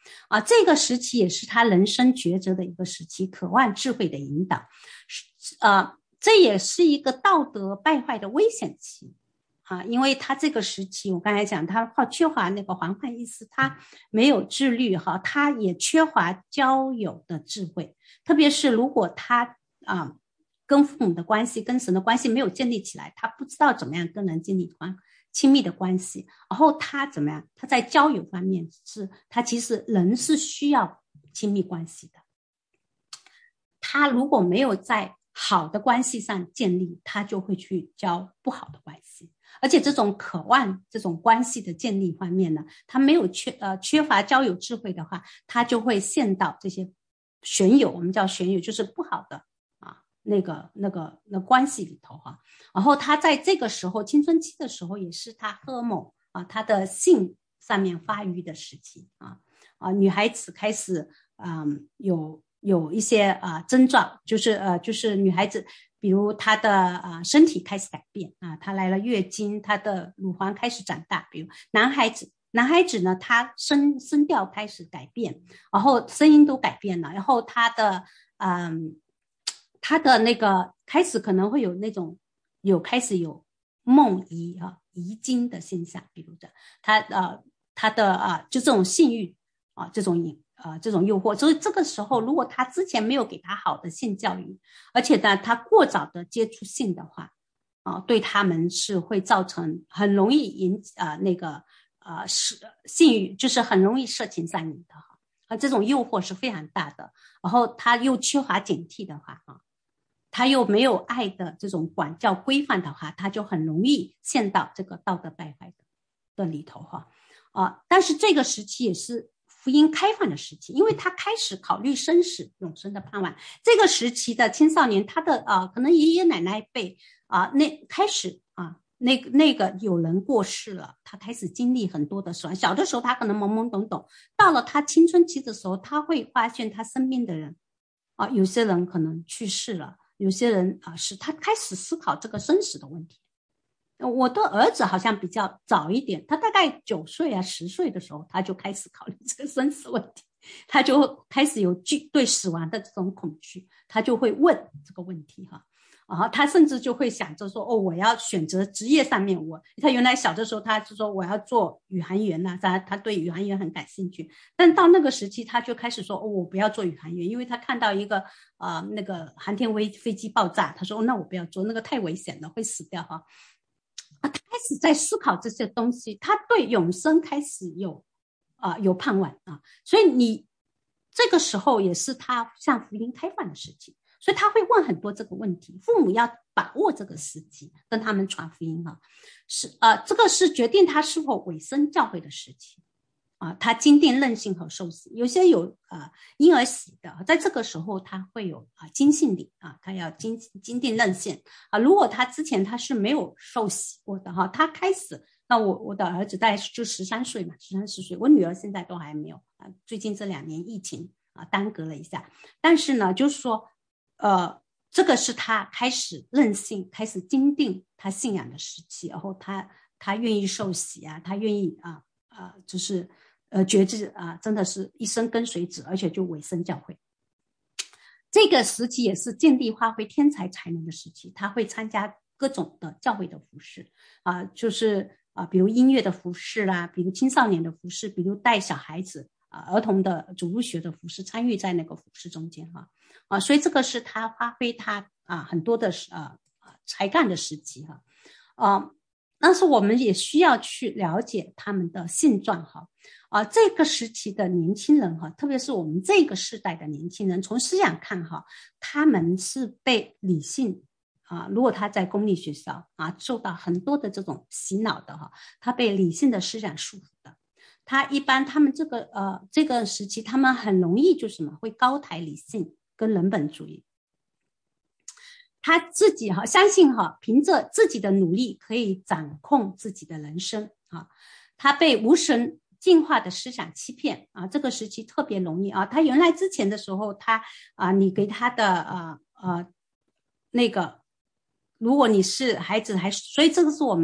S1: 这个时期也是他人生抉择的一个时期，渴望智慧的引导，这也是一个道德败坏的危险期因为他这个时期我刚才讲他缺乏那个黄换意识，他没有自律他也缺乏交友的智慧，特别是如果他跟父母的关系跟神的关系没有建立起来，他不知道怎么样跟人建立亲密的关系，然后他怎么样，他在交友方面他其实人是需要亲密关系的，他如果没有在好的关系上建立，他就会去交不好的关系，而且这种渴望这种关系的建立方面呢，他没有缺乏交友智慧的话，他就会陷到这些旋友，我们叫旋友，就是不好的那关系里头然后他在这个时候青春期的时候，也是他荷尔蒙他的性上面发育的时期女孩子开始有一些症状，就是女孩子，比如她的身体开始改变她来了月经，她的乳房开始长大，比如男孩子呢，他声调开始改变，然后声音都改变了，然后他的那个开始可能会有那种开始有梦遗遗精的现象，比如他的就这种性欲这种诱惑，所以这个时候如果他之前没有给他好的性教育，而且呢他过早的接触性的话对他们是会造成很容易性欲，就是很容易色情上瘾的这种诱惑是非常大的，然后他又缺乏警惕的话他又没有爱的这种管教规范的话，他就很容易陷到这个道德败坏的里头但是这个时期也是福音开放的时期，因为他开始考虑生死永生的盼望。这个时期的青少年，他的可能爷爷奶奶辈开始那个有人过世了，他开始经历很多的死亡。小的时候他可能懵懵懂懂，到了他青春期的时候，他会发现他身边的人有些人可能去世了，有些人是他开始思考这个生死的问题。我的儿子好像比较早一点，他大概9岁10岁的时候，他就开始考虑这个生死问题，他就开始有对死亡的这种恐惧，他就会问这个问题他甚至就会想着说我要选择职业上面，他原来小的时候他就说我要做宇航员他对宇航员很感兴趣，但到那个时期他就开始说我不要做宇航员，因为他看到一个那个航天飞机爆炸，他说那我不要做，那个太危险了，会死掉他开始在思考这些东西，他对永生开始有盼望所以你这个时候也是他向福音开放的时期，所以他会问很多这个问题，父母要把握这个时机跟他们传福音这个是决定他是否委身教会的时期他坚定任性和受洗，有些有婴儿洗的，在这个时候他会有经信礼他要坚定任性如果他之前他是没有受洗过的他开始，那我的儿子大概就13岁嘛，13、14岁，我女儿现在都还没有最近这2年疫情耽搁了一下，但是呢就是说这个是他开始任性开始坚定他信仰的时期，然后他愿意受洗他愿意就是觉知真的是一生跟随子，而且就委身教会。这个时期也是建立发挥天才才能的时期，他会参加各种的教会的服事就是比如音乐的服事啦，比如青少年的服事，比如带小孩子儿童的主日学的服事，参与在那个服事中间所以这个是他发挥他很多的才干的时期但是我们也需要去了解他们的现状这个时期的年轻人特别是我们这个世代的年轻人，从思想看他们是被理性如果他在公立学校受到很多的这种洗脑的他被理性的思想束缚的，他们这个时期他们很容易就会高抬理性跟人本主义，他自己相信凭着自己的努力可以掌控自己的人生他被无神进化的思想欺骗这个时期特别容易他原来之前的时候他你给他的那个，如果你是孩子所以这个是我们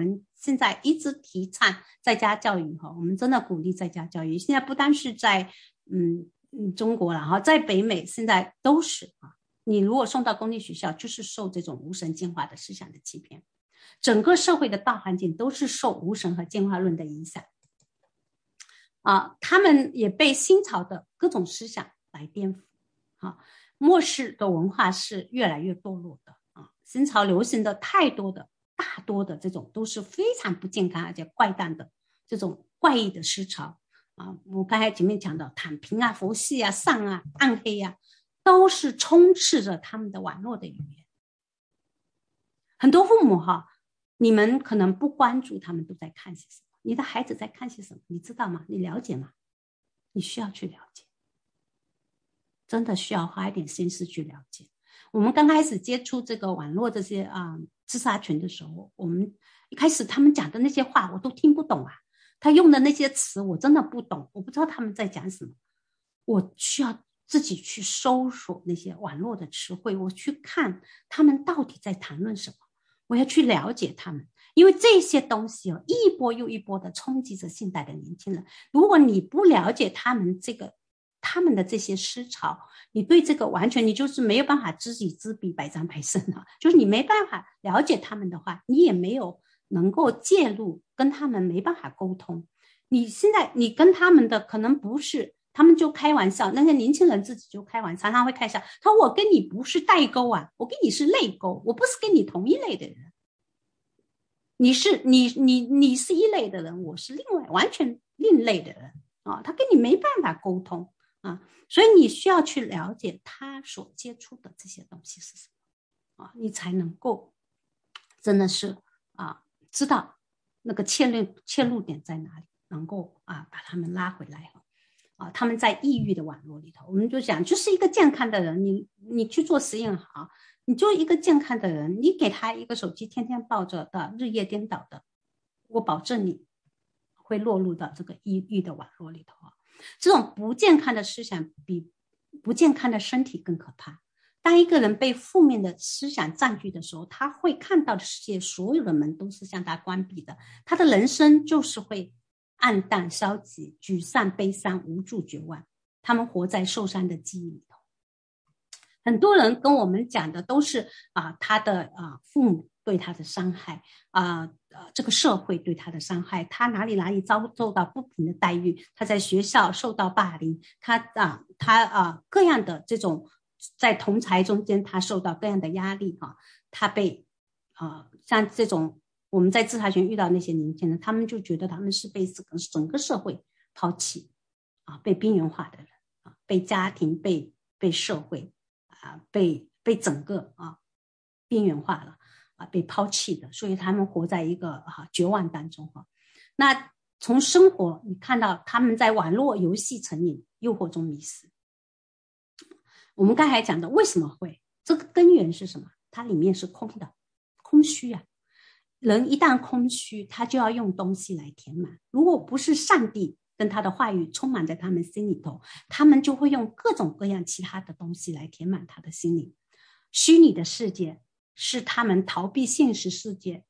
S1: 现在一直提倡在家教育哈，我们真的鼓励在家教育。现在不单是在中国了哈，在北美现在都是啊。你如果送到公立学校，就是受这种无神进化的思想的欺骗，整个社会的大环境都是受无神和进化论的影响啊。他们也被新潮的各种思想来颠覆啊。末世的文化是越来越堕落的啊。新潮流行的大多的这种都是非常不健康而且怪诞的这种怪异的思潮啊。我刚才前面讲的躺平啊、佛系啊、丧啊、暗黑啊，都是充斥着他们的网络的语言。很多父母哈，你们可能不关注他们都在看些什么，你的孩子在看些什么，你知道吗？你了解吗？你需要去了解，真的需要花一点心思去了解。我们刚开始接触这个网络这些自杀群的时候，我们一开始他们讲的那些话我都听不懂啊，他用的那些词我真的不懂，我不知道他们在讲什么，我需要自己去搜索那些网络的词汇，我去看他们到底在谈论什么，我要去了解他们，因为这些东西一波又一波的冲击着现代的年轻人。如果你不了解他们的这些思潮，你对这个完全你就是没有办法知己知彼，百战百胜啊。就是你没办法了解他们的话，你也没有能够介入，跟他们没办法沟通。你现在你跟他们的可能不是，他们就开玩笑，那些年轻人自己就开玩笑，常常会开玩笑，他说我跟你不是代沟啊，我跟你是类沟，我不是跟你同一类的人。你是一类的人，我是另外完全另类的人啊，他跟你没办法沟通啊，所以你需要去了解他所接触的这些东西是什么啊，你才能够真的是知道那个切入点在哪里，能够把他们拉回来他们在抑郁的网络里头，我们就讲就是一个健康的人，你去做实验好。你就一个健康的人，你给他一个手机天天抱着的日夜颠倒的，我保证你会落入到这个抑郁的网络里头这种不健康的思想比不健康的身体更可怕。当一个人被负面的思想占据的时候，他会看到的世界所有的门都是向他关闭的，他的人生就是会暗淡消极、沮丧、悲伤、无助、绝望，他们活在受伤的记忆里头。很多人跟我们讲的都是他的父母对他的伤害这个社会对他的伤害，他哪里遭受到不平的待遇，他在学校受到霸凌，他各样的这种在同侪中间他受到各样的压力他被像这种我们在自杀群遇到那些年轻人，他们就觉得他们是被整个社会抛弃被边缘化的人被家庭被社会被整个边缘化了被抛弃的，所以他们活在一个绝望当中那从生活你看到他们在网络游戏成瘾、诱惑中迷失。我们刚才讲的为什么会，这个根源是什么？它里面是空的，空虚人一旦空虚，他就要用东西来填满。如果不是上帝跟他的话语充满在他们心里头，他们就会用各种各样其他的东西来填满他的心里。虚拟的世界是他们逃避现实世界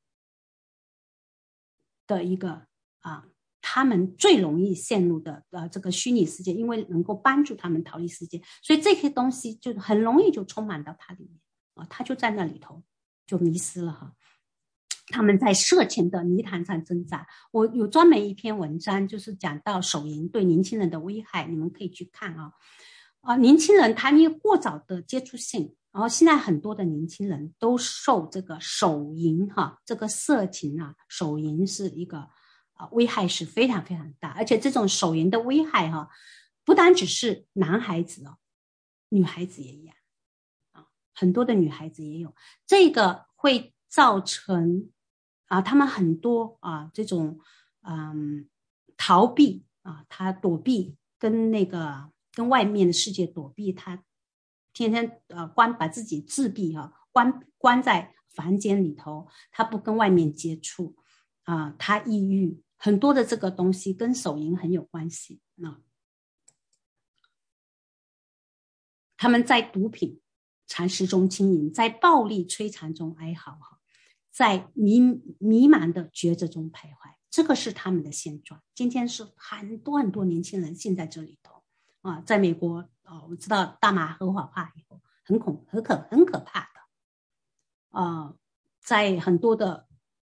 S1: 的一个他们最容易陷入的这个虚拟世界，因为能够帮助他们逃离世界，所以这些东西就很容易就充满到他里面他就在那里头就迷失了他们在色情的泥潭上挣扎。我有专门一篇文章，就是讲到手淫对年轻人的危害，你们可以去看年轻人他因为过早的接触性，然后现在很多的年轻人都受这个手淫这个色情手淫是一个危害是非常非常大，而且这种手淫的危害不单只是男孩子女孩子也一样很多的女孩子也有，这个会造成他们很多这种逃避他躲避跟外面的世界躲避，他天天把自己自闭关在房间里头，他不跟外面接触他抑郁，很多的这个东西跟手淫很有关系他们在毒品禅师中经营，在暴力摧残中哀嚎在迷茫的抉择中徘徊，这个是他们的现状。今天是很多很多年轻人陷在这里头啊，在美国我知道大麻合法化以后很可怕的在很多的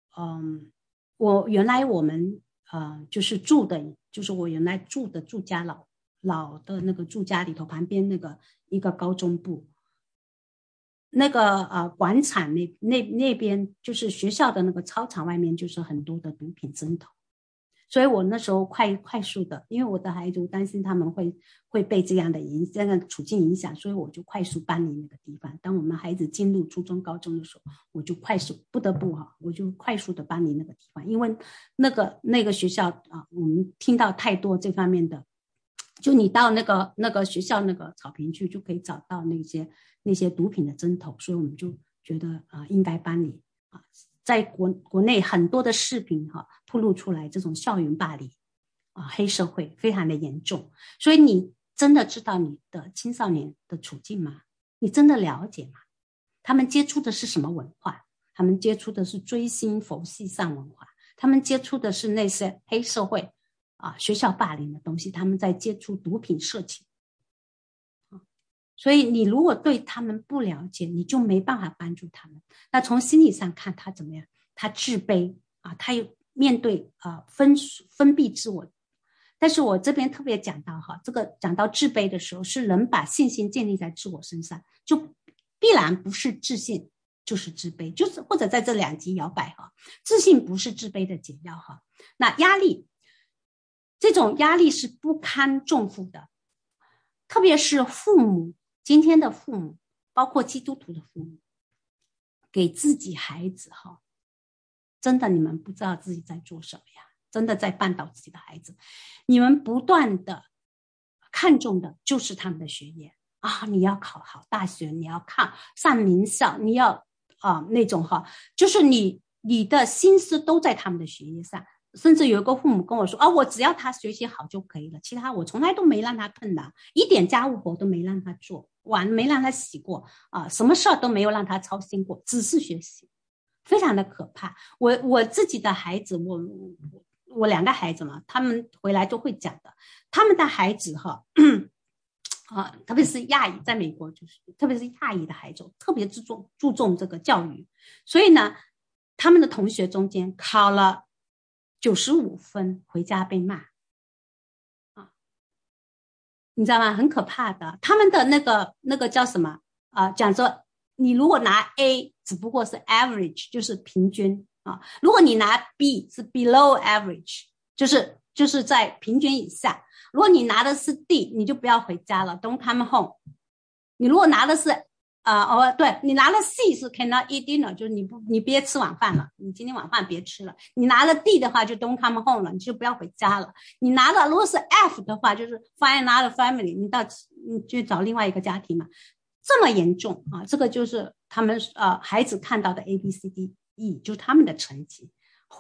S1: 原来我们就是我原来住家老的那个住家里头旁边那个一个高中部那个广场那边就是学校的那个操场外面就是很多的毒品针头，所以我那时候快速的，因为我的孩子我担心他们会被这样的处境影响，所以我就快速搬离那个地方。当我们孩子进入初中高中的时候，我就快速不得不我就快速的搬离那个地方，因为那个学校我们听到太多这方面的，就你到那个学校那个草坪去就可以找到那些毒品的针头，所以我们就觉得应该搬离在国内很多的视频暴露出来这种校园霸凌黑社会非常的严重，所以你真的知道你的青少年的处境吗？你真的了解吗？他们接触的是什么文化？他们接触的是追星佛系上文化，他们接触的是那些黑社会学校霸凌的东西，他们在接触毒品色情所以你如果对他们不了解，你就没办法帮助他们。那从心理上看他怎么样？他自卑他又面对封闭自我。但是我这边特别讲到这个讲到自卑的时候，是人把信心建立在自我身上，就必然不是自信就是自卑，就是或者在这两极摇摆自信不是自卑的解药那压力，这种压力是不堪重负的，特别是父母，今天的父母，包括基督徒的父母，给自己孩子真的你们不知道自己在做什么呀，真的在绊倒自己的孩子。你们不断的看重的就是他们的学业你要考好大学，你要上名校，你要那种就是你的心思都在他们的学业上。甚至有一个父母跟我说我只要他学习好就可以了，其他我从来都没让他碰的，一点家务活都没让他做，碗没让他洗过什么事儿都没有让他操心过，只是学习，非常的可怕。我自己的孩子，我两个孩子嘛，他们回来都会讲的，他们的孩子特别是亚裔，在美国就是特别是亚裔的孩子特别注重这个教育，所以呢他们的同学中间考了95分回家被骂你知道吗？很可怕的。他们的那个叫什么讲说你如果拿 A 只不过是 average 就是平均如果你拿 B 是 below average 就是在平均以下，如果你拿的是 D 你就不要回家了 don't come home。 你如果拿的是对，你拿了 C 是 cannot eat dinner 就是你别吃晚饭了，你今天晚饭别吃了。你拿了 D 的话就 don't come home 了，你就不要回家了。你拿了如果是 F 的话就是 find another family 你去找另外一个家庭嘛。这么严重这个就是他们孩子看到的 ABCDE 就是他们的成绩，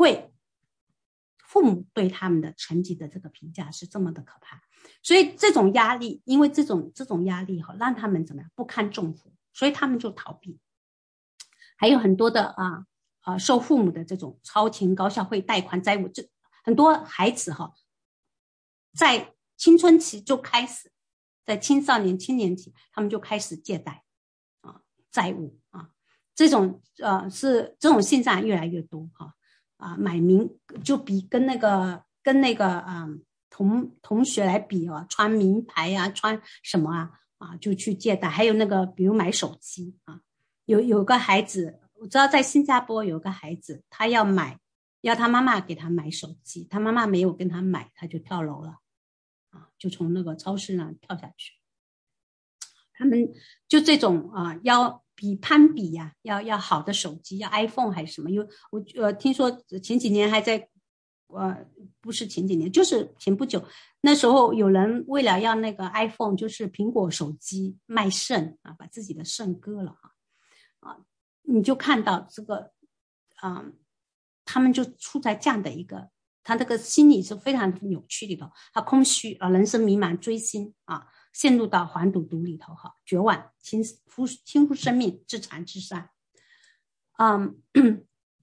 S1: 父母对他们的成绩的这个评价是这么的可怕。所以这种压力，因为这种压力让他们怎么样不堪重负，所以他们就逃避。还有很多的受父母的这种超前高消费贷款债务，这很多孩子在青春期就开始，在青少年青年期他们就开始借贷债务这种是这种现象越来越多买名就比跟那个同学来比穿名牌穿什么就去借贷。还有那个比如买手机有个孩子我知道在新加坡有个孩子他要他妈妈给他买手机，他妈妈没有跟他买，他就跳楼了就从那个超市那跳下去。他们就这种要攀比要好的手机，要 iPhone 还是什么。我听说前几年还在不是前几年就是前不久，那时候有人为了要那个 iPhone 就是苹果手机卖肾把自己的肾割了你就看到这个他们就处在这样的一个，他这个心理是非常扭曲里头，他空虚人生迷茫，追星陷入到黄赌毒里头绝望，轻忽生命，自残自杀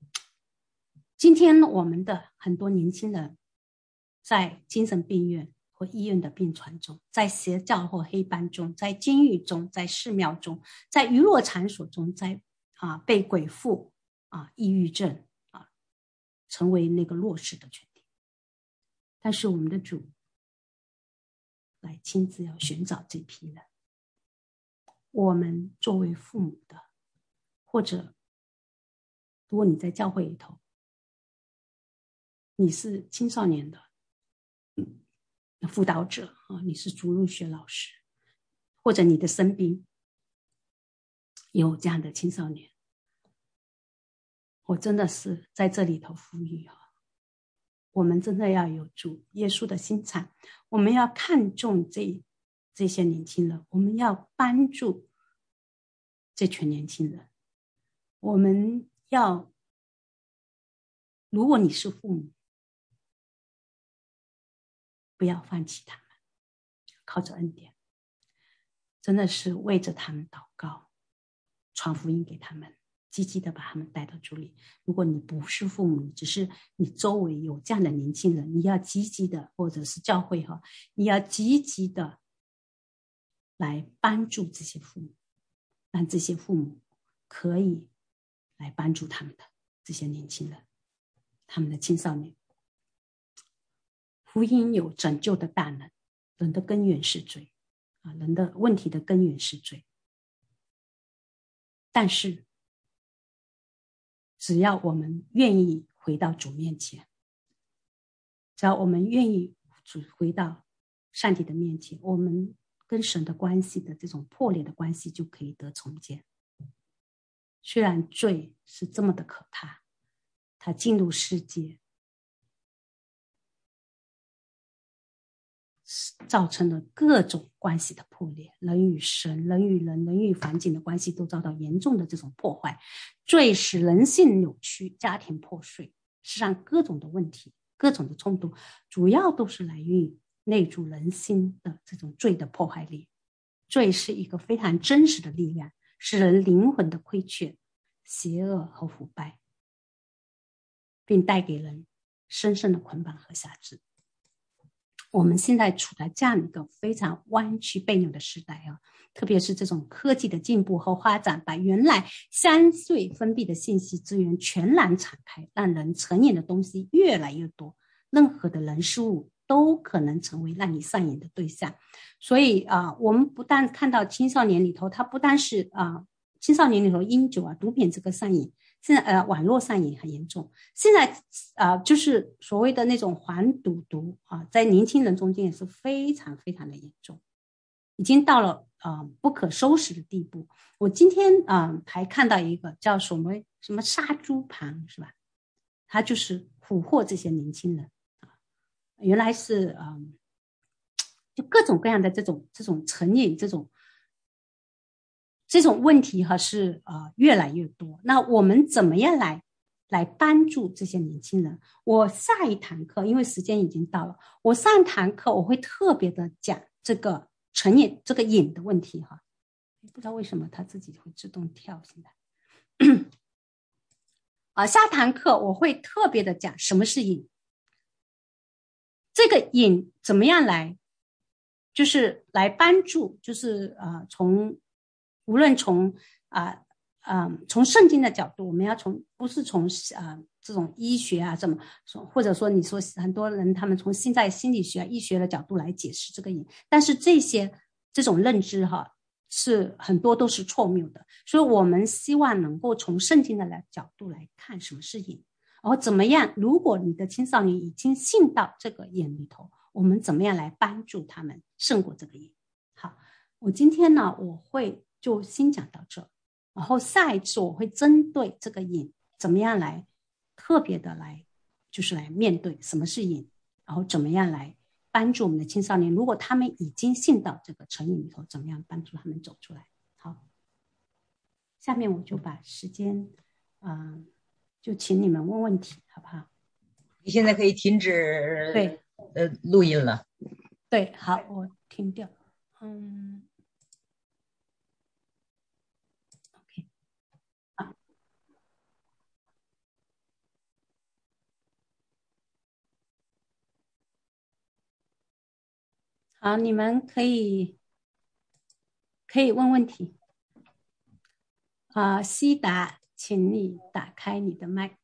S1: 今天我们的很多年轻人在精神病院或医院的病床中，在邪教或黑帮中，在监狱中，在寺庙中，在娱乐场所中，在被鬼附抑郁症成为那个弱势的群体。但是我们的主来亲自要寻找这批人。我们作为父母的，或者如果你在教会里头，你是青少年的辅导者你是主日学老师，或者你的身边有这样的青少年，我真的是在这里头呼吁我们真的要有主耶稣的心肠，我们要看重这些年轻人，我们要帮助这群年轻人，我们要，如果你是父母，不要放弃他们，靠着恩典，真的是为着他们祷告，传福音给他们，积极的把他们带到主里。如果你不是父母，只是你周围有这样的年轻人，你要积极的，或者是教会你要积极的来帮助这些父母，让这些父母可以来帮助他们的这些年轻人，他们的青少年。福音有拯救的大能，人的根源是罪人的问题的根源是罪。但是只要我们愿意回到主面前，只要我们愿意回到上帝的面前，我们跟神的关系的这种破裂的关系就可以得重建。虽然罪是这么的可怕，它进入世界，造成了各种关系的破裂，人与神、人与人、人与环境的关系都遭到严重的这种破坏。罪使人性扭曲，家庭破碎，实际上各种的问题、各种的冲突，主要都是来源于内住人心的这种罪的破坏力。罪是一个非常真实的力量，使人灵魂的亏缺、邪恶和腐败，并带给人深深的捆绑和辖制。我们现在处在这样一个非常弯曲悖扭的时代特别是这种科技的进步和发展，把原来相对封闭的信息资源全然敞开，让人成瘾的东西越来越多，任何的人事物都可能成为让你上瘾的对象。所以我们不但看到青少年里头，它不单是青少年里头饮酒毒品这个上瘾，现在网络上瘾很严重。现在就是所谓的那种黄赌毒在年轻人中间也是非常非常的严重，已经到了不可收拾的地步。我今天还看到一个叫什么杀猪盘是吧？他就是俘获这些年轻人原来是就各种各样的这种成瘾这种问题是越来越多。那我们怎么样来帮助这些年轻人？我下一堂课，因为时间已经到了，我上一堂课我会特别的讲这个成瘾这个瘾的问题不知道为什么它自己会自动跳现在下堂课我会特别的讲什么是瘾，这个瘾怎么样来就是来帮助，就是无论从从圣经的角度，我们要不是从这种医学怎么说，或者说你说很多人他们从现在心理学医学的角度来解释这个瘾，但是这种认知是很多都是错谬的，所以我们希望能够从圣经的角度来看什么是瘾，然后怎么样，如果你的青少年已经陷到这个瘾里头，我们怎么样来帮助他们胜过这个瘾。好，我今天呢我会就先讲到这，然后下一次我会针对这个瘾怎么样来特别的就是来面对什么是瘾，然后怎么样来帮助我们的青少年，如果他们已经陷到这个成瘾里头，怎么样帮助他们走出来。好，下面我就把时间就请你们问问题好不好？
S2: 你现在可以停止
S1: 对
S2: 录音了。
S1: 对，好，我停掉。OK， 好。 好，你们可以问问题。西达，请你打开你的麦克。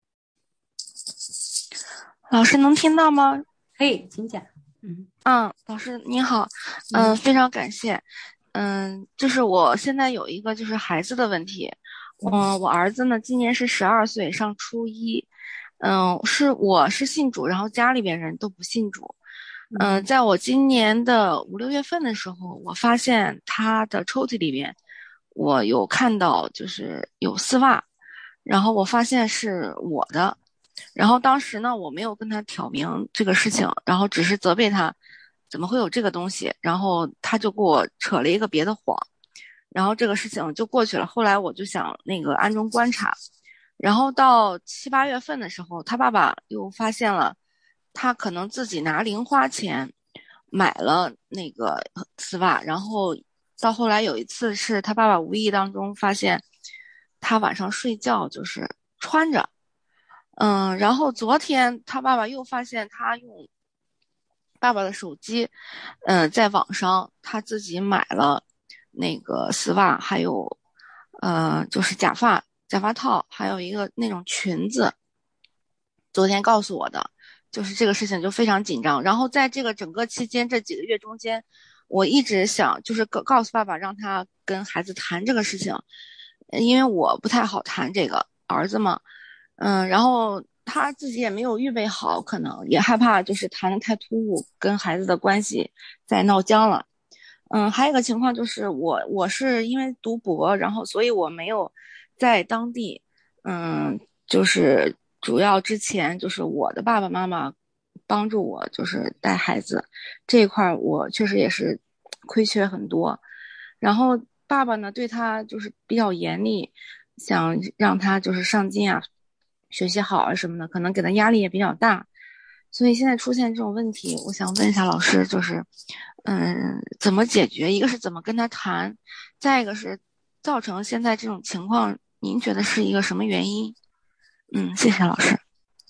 S4: 老师能听到吗？
S1: 可以，请讲。
S4: 老师你好，非常感谢。就是我现在有一个就是孩子的问题，我儿子呢今年是12岁，上初一。我是信主，然后家里边人都不信主。在我今年的5、6月份的时候，我发现他的抽屉里边，我有看到就是有丝袜，然后我发现是我的，然后当时呢我没有跟他挑明这个事情，然后只是责备他怎么会有这个东西，然后他就给我扯了一个别的谎，然后这个事情就过去了。后来我就想那个暗中观察，然后到7、8月份的时候，他爸爸又发现了，他可能自己拿零花钱买了那个丝袜，然后到后来有一次是他爸爸无意当中发现他晚上睡觉就是穿着，然后昨天他爸爸又发现他用爸爸的手机，在网上他自己买了那个丝袜，还有就是假发套，还有一个那种裙子。昨天告诉我的，就是这个事情就非常紧张。然后在这个整个期间，这几个月中间，我一直想就是告诉爸爸，让他跟孩子谈这个事情，因为我不太好谈这个儿子嘛，然后他自己也没有预备好，可能也害怕就是谈得太突兀，跟孩子的关系再闹僵了。还有一个情况就是我是因为读博，然后所以我没有在当地，就是主要之前就是我的爸爸妈妈帮助我就是带孩子这一块，我确实也是亏缺很多。然后爸爸呢对他就是比较严厉，想让他就是上进啊，学习好啊什么的，可能给他压力也比较大。所以现在出现这种问题，我想问一下老师，就是，怎么解决？一个是怎么跟他谈，再一个是造成现在这种情况，您觉得是一个什么原因？谢谢老师。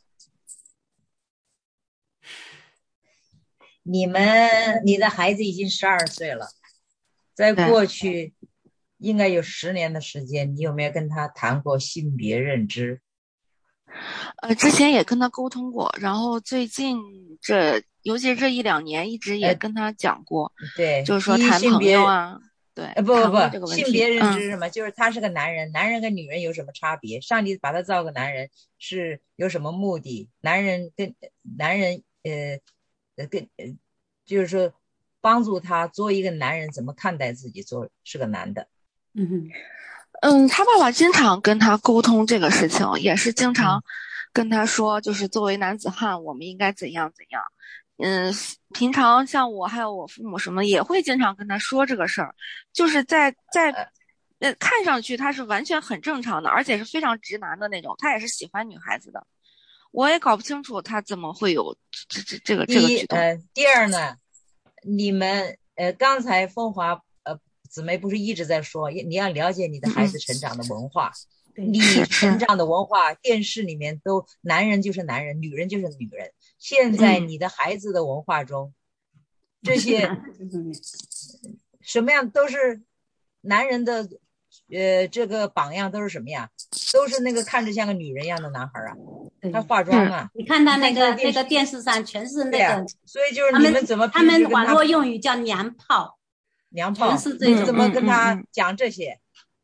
S2: 你的孩子已经12岁了，在过去应该有10年的时间，你有没有跟他谈过性别认知？
S4: 之前也跟他沟通过，然后最近尤其是这1、2年，一直也跟他讲过，
S2: 对，
S4: 就是说谈朋友啊，对，谈过这个问题。
S2: 性别认知是什么？就是他是个男人，男人跟女人有什么差别？上帝把他造个男人是有什么目的？男人就是说帮助他做一个男人怎么看待自己，是个男的。
S4: 他爸爸经常跟他沟通这个事情，也是经常跟他说，就是作为男子汉，我们应该怎样怎样。平常像我还有我父母什么，也会经常跟他说这个事儿，就是看上去他是完全很正常的，而且是非常直男的那种，他也是喜欢女孩子的。我也搞不清楚他怎么会有这个举动。
S2: 第二呢，你们刚才风华姊妹不是一直在说你要了解你的孩子成长的文化，你成长的文化电视里面都男人就是男人，女人就是女人。现在你的孩子的文化中，这些什么样都是男人的这个榜样都是什么呀？都是那个看着像个女人一样的男孩啊，他化妆啊。
S1: 你看到那个电视上全是那个，
S2: 所以就是你们怎么
S1: 他们网络用语叫娘炮，
S2: 全是这种，怎么跟他讲这些？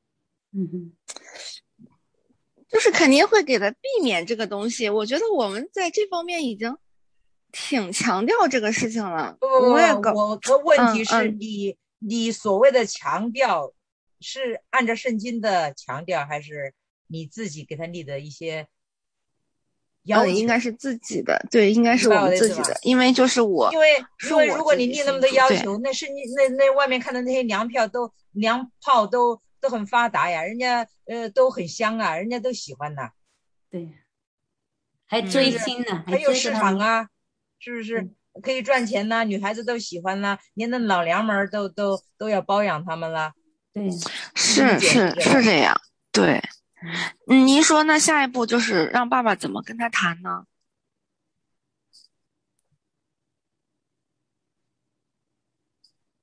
S4: 就是肯定会给他避免这个东西。我觉得我们在这方面已经挺强调这个事情了。
S2: 我的问题是你所谓的强调是按照圣经的强调，还是你自己给他立的一些要求？
S4: 应该是自己的，对，应该是我们自己的，因为就是
S2: 因为如果你立那么多要求，那外面看的那些娘炮都很发达呀，人家都很香啊，人家都喜欢呐。
S1: 对，还追星呢，
S2: 还有市场啊，是不是？可以赚钱呐，女孩子都喜欢啦，连那老娘们都要包养他们了。
S1: 对，
S4: 是这样。对，您说那下一步就是让爸爸怎么跟他谈呢？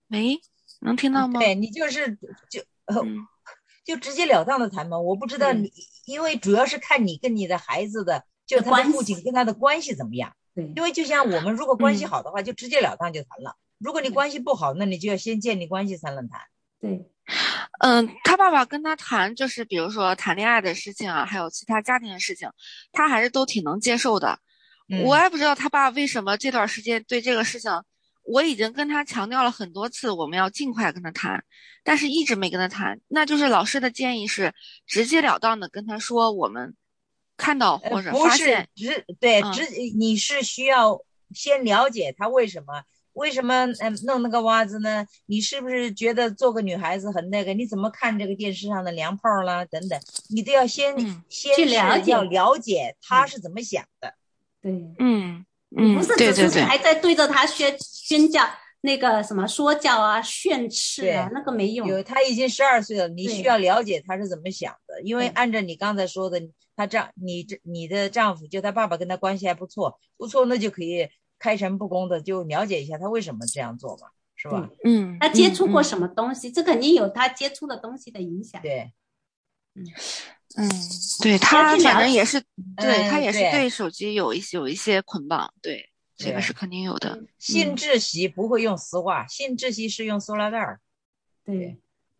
S4: 喂，能听到吗？
S2: 对，你就是
S4: 嗯
S2: 就直截了当的谈嘛。我不知道你，因为主要是看你跟你的孩子的，就他的
S1: 关
S2: 父亲
S1: 系，
S2: 跟他的关系怎么样。
S1: 对
S2: 因为就像我们如果关系
S4: 嗯
S2: 好的话，就直截了当就谈了；如果你关系不好，那你就要先建立关系才能谈。
S1: 对，
S4: 他爸爸跟他谈，就是比如说谈恋爱的事情啊，还有其他家庭的事情，他还是都挺能接受的。我也不知道他爸为什么这段时间对这个事情，我已经跟他强调了很多次，我们要尽快跟他谈，但是一直没跟他谈。那就是老师的建议是直截了当的跟他说，我们看到或者
S2: 不是
S4: 发现，
S2: 对
S4: 嗯
S2: 你是需要先了解他为什么弄那个袜子呢？你是不是觉得做个女孩子很那个？你怎么看这个电视上的娘炮啦等等？你都要先
S1: 去了解，
S2: 是要了解他是怎么想的。
S1: 对，
S4: 你
S1: 不是只是还在对着他宣教那个什么说教啊、训斥啊，那个没用。
S2: 他已经12岁了，你需要了解他是怎么想的，因为按照你刚才说的，你的丈夫就他爸爸跟他关系还不错，那就可以开诚布公的就了解一下他为什么这样做嘛，是吧？
S1: 他接触过什么东西，这肯定有他接触的东西的影响。
S2: 对，
S4: 对，他反正也是，对他也是
S2: 对
S4: 对手机有一些捆绑，对，这个是肯定有的。
S2: 性窒息不会用丝袜，性窒息是用塑料袋儿。
S1: 对，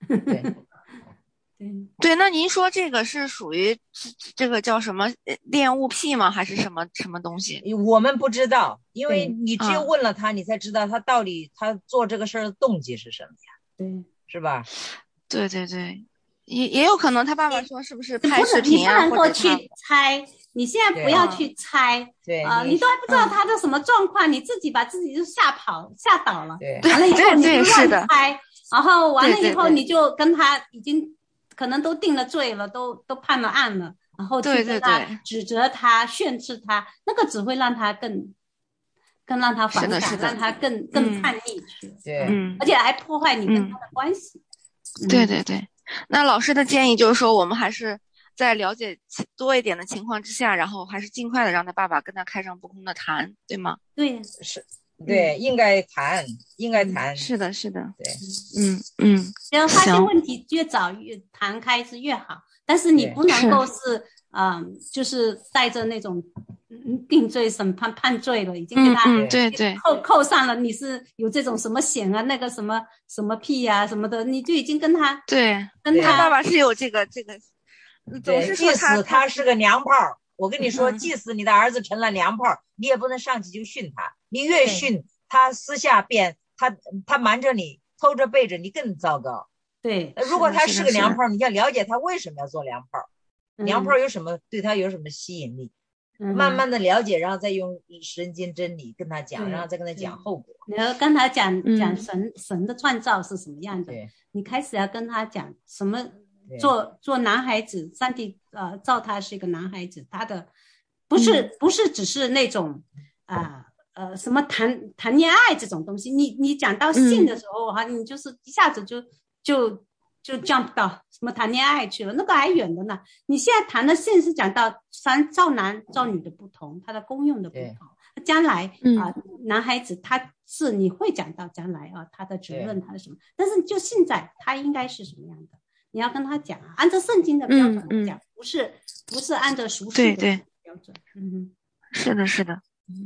S4: 对，那您说这个是属于这个叫什么恋物癖吗？还是什么东西？
S2: 我们不知道，因为你只有问了他，你才知道他到底他做这个事儿的动机是什么呀？
S1: 对，
S2: 是吧？
S4: 对，也有可能他爸爸说是不是拍视频啊？
S1: 你不能够去猜，你现在不要去猜，你都还不知道他的什么状况，你自己把自己就吓倒了。完了以后你就乱猜，然后完了以后你就跟他已经可能都定了罪了，都判了案了，然后去跟他指责他、训斥他，那个只会让他更让他反感，让他更叛逆去。而且还破坏你跟他的关系。
S4: 对。那老师的建议就是说，我们还是在了解多一点的情况之下，然后还是尽快的让他爸爸跟他开诚布公的谈，对吗？
S1: 对，
S2: 是，对，应该谈。
S4: 是的，
S2: 对，
S1: 只要发现问题越早越谈开是越好，但是你不能够是就是带着那种定罪审判判罪了，已经给他
S4: 对
S1: 扣上了，你是有这种什么险啊，那个什么屁啊什么的，你就已经跟他
S4: 跟他爸爸是有这个，总是说
S2: 即使他是个娘炮，我跟你说，即使你的儿子成了娘炮，你也不能上去就训他，你越训他私下变，他瞒着你，偷着背着你更糟糕。
S1: 对，
S2: 如果他是个娘炮，你要了解他为什么要做娘炮，娘炮对他有什么吸引力，慢慢的了解，然后再用圣经真理跟他讲，然后再跟他讲后果。
S1: 你要跟他讲神的创造是什么样的，你开始要跟他讲什么做男孩子，上帝造他是一个男孩子，他的不是只是那种什么谈恋爱这种东西，你讲到性的时候你就是一下子就 jump 到什么谈恋爱去了，那个还远的呢。你现在谈的性是讲到造男造女的不同，它的功用的不同。将来男孩子他是你会讲到将来他的责任他的什么，但是就现在他应该是什么样的，你要跟他讲按照圣经的标准讲，不是按照俗世的标准。
S4: 是的，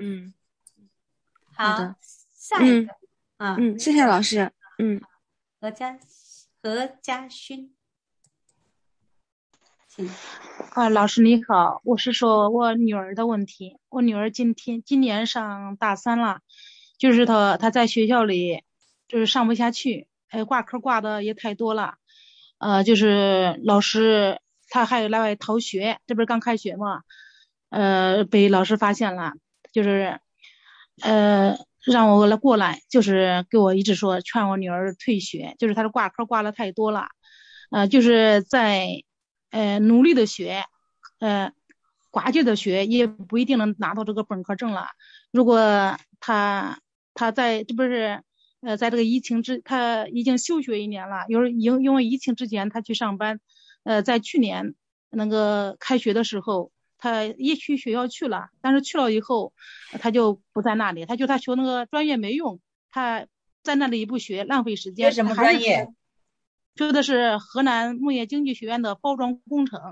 S1: 好的，下一个
S4: 谢谢老师。
S1: 何家勋，请。
S5: 老师你好，我是说我女儿的问题。我女儿今年上大3了，就是她在学校里就是上不下去，挂科挂的也太多了，就是老师她还有来外逃学，这不是刚开学嘛，被老师发现了，就是让我过来，就是给我一直说劝我女儿退学，就是她的挂科挂了太多了，就是在努力的学，挂劲的学，也不一定能拿到这个本科证了。如果他在这不是在这个他已经休学1年了，因为疫情之前他去上班，在去年那个开学的时候。他也去学校去了，但是去了以后他就不在那里，他学那个专业没用，他在那里不学，浪费时
S2: 学
S5: 间。
S2: 什么
S5: 他还是
S2: 专业？
S5: 学的是河南牧业经济学院的包装工程。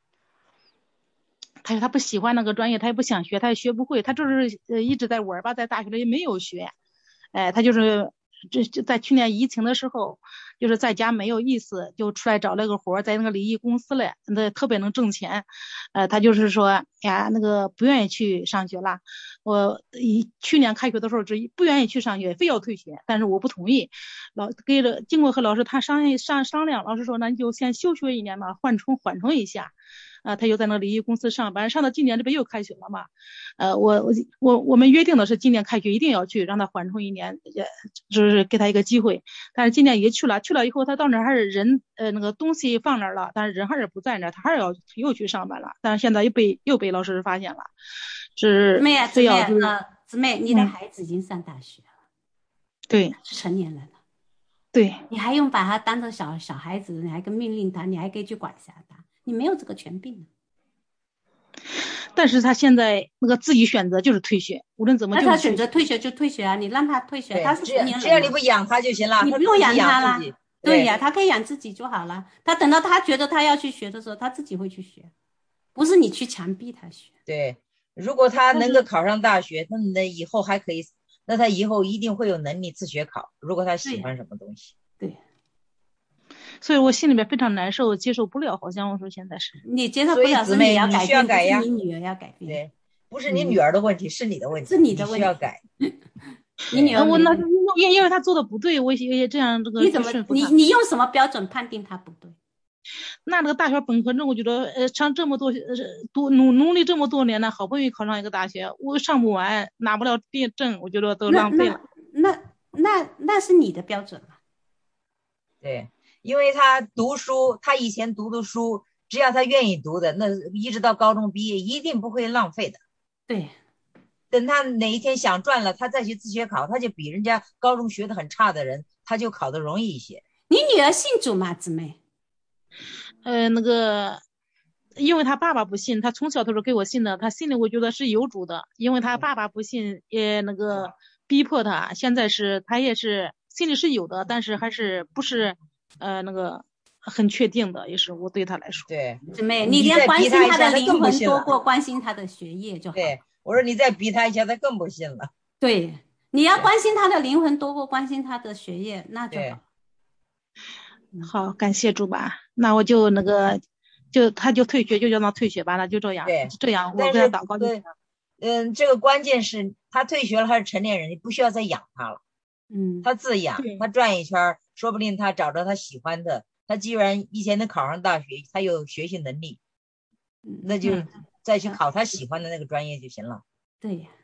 S5: 他说他不喜欢那个专业，他也不想学，他也学不会，他就是一直在玩吧，在大学里也没有学。他就是就在去年疫情的时候，就是在家没有意思，就出来找了个活，在那个礼仪公司嘞，那特别能挣钱。他就是说呀，那个不愿意去上学了。我去年开学的时候不愿意去上学，非要退学，但是我不同意。经过和老师他商量，老师说那你就先休学1年吧，缓冲一下。他又在那个礼仪公司上班，上到今年这不又开学了嘛？我们约定的是今年开学一定要去，让他缓冲1年，就是给他一个机会。但是今年也去了以后，他到那儿还是人那个东西放那儿了，但是人还是不在那儿，他还是又去上班了。但是现在又被老师发现了，是非要
S1: 姊妹，你的孩子已经上大学了，
S5: 对，
S1: 是成年人了，
S5: 对，
S1: 你还用把他当成小孩子，你还跟命令他，你还可以去管辖他，你没有这个权柄。
S5: 但是他现在那个自己选择就是退学，无论怎么，
S1: 那他选择退学就退学啊，你让他退学，他是成年人，
S2: 只要你不养他就行了，
S1: 你不用养他了。对呀，他可以养自己就好了。他等到他觉得他要去学的时候，他自己会去学，不是你去强逼他学。
S2: 对，如果他能够考上大学，那以后还可以，那他以后一定会有能力自学考。如果他喜欢什么东西，
S1: 对。
S5: 所以我心里面非常难受，接受不了。好像我说现在是
S1: 你接受不了，是你要改变，不是你女儿要改变。
S2: 对，不是你女儿的问题，是你的问题，
S1: 是你的问题，
S2: 需要改。
S1: 你女儿
S5: 因为她做的不对，我也这样这个。
S1: 你怎么你用什么标准判定她不对？
S5: 那这个大学本科证，我觉得上这么多努力这么多年了，好不容易考上一个大学，我上不完，拿不了毕业证，我觉得都浪费了。
S1: 那是你的标准嘛？
S2: 对。因为他读书，他以前读的书，只要他愿意读的，那一直到高中毕业，一定不会浪费的。
S1: 对，
S2: 等他哪一天想赚了，他再去自学考，他就比人家高中学的很差的人，他就考得容易一些。
S1: 你女儿信主吗，姊妹？
S5: 那个，因为他爸爸不信，他从小都是给我信的，他心里我觉得是有主的，因为他爸爸不信，也那个逼迫他，现在是他也是心里是有的，但是还是不是。那个很确定的，也是我对他来说。
S2: 对，
S1: 姊妹，你要关心他的灵魂多过关心他的学业就好。
S2: 对，我说你再逼他一下，他更不信了。
S1: 对，你要关心他的灵魂多过关心他的学业，那就好。
S5: 好，感谢主吧。那我就他就退学，就让他退学吧，那就这样。
S2: 对，
S5: 这样我给他祷告就行了。
S2: 这个关键是他退学了，他是成年人，你不需要再养他了。他自养，他转一圈，说不定他找着他喜欢的。他既然以前能考上大学，他有学习能力，那就再去考他喜欢的那个专业就行了。
S1: 对呀，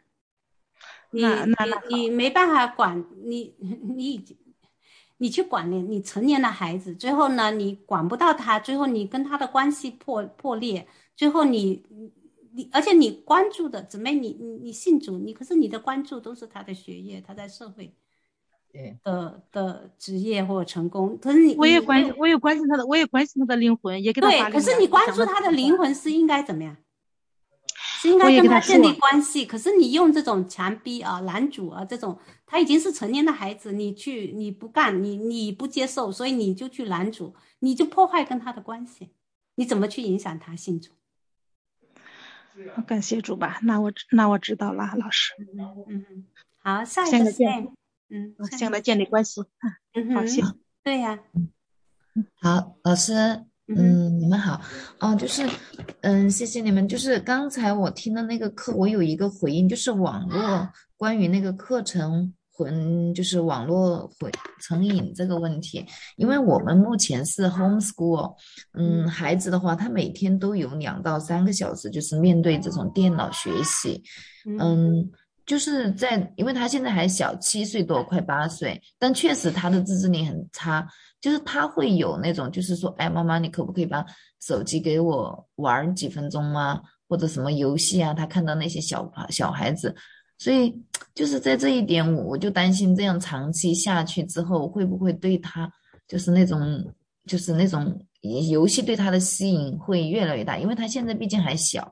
S1: 你没办法管你去管你成年的孩子，最后呢你管不到他，最后你跟他的关系破裂，最后你而且你关注的姊妹，你信主，可是你的关注都是他的学业，他在社会的职业或者成功，可是
S5: 我也关心他的灵魂，也给他发
S1: 对，可是你关注他的灵魂是应该怎么样？是应该跟他建立关系，可是你用这种强逼啊、拦阻啊这种，他已经是成年的孩子，你不干，你不接受，所以你就去拦阻，你就破坏跟他的关系，你怎么去影响他信主？
S5: 感谢主吧，那我知道了，老师。
S1: 好，下一个
S5: 现在建立关系。好，谢谢。
S1: 对呀。
S6: 好，老师。你们好，就是谢谢你们。就是刚才我听的那个课，我有一个回应，就是网络关于那个课程就是网络成瘾这个问题。因为我们目前是 homeschool，孩子的话，他每天都有2到3个小时，就是面对这种电脑学习，就是因为他现在还小，7岁多，快8岁，但确实他的自制力很差。就是他会有那种，就是说，哎，妈妈，你可不可以把手机给我玩几分钟吗？或者什么游戏啊？他看到那些小孩子，所以就是在这一点，我就担心这样长期下去之后，会不会对他就是那种游戏对他的吸引会越来越大，因为他现在毕竟还小，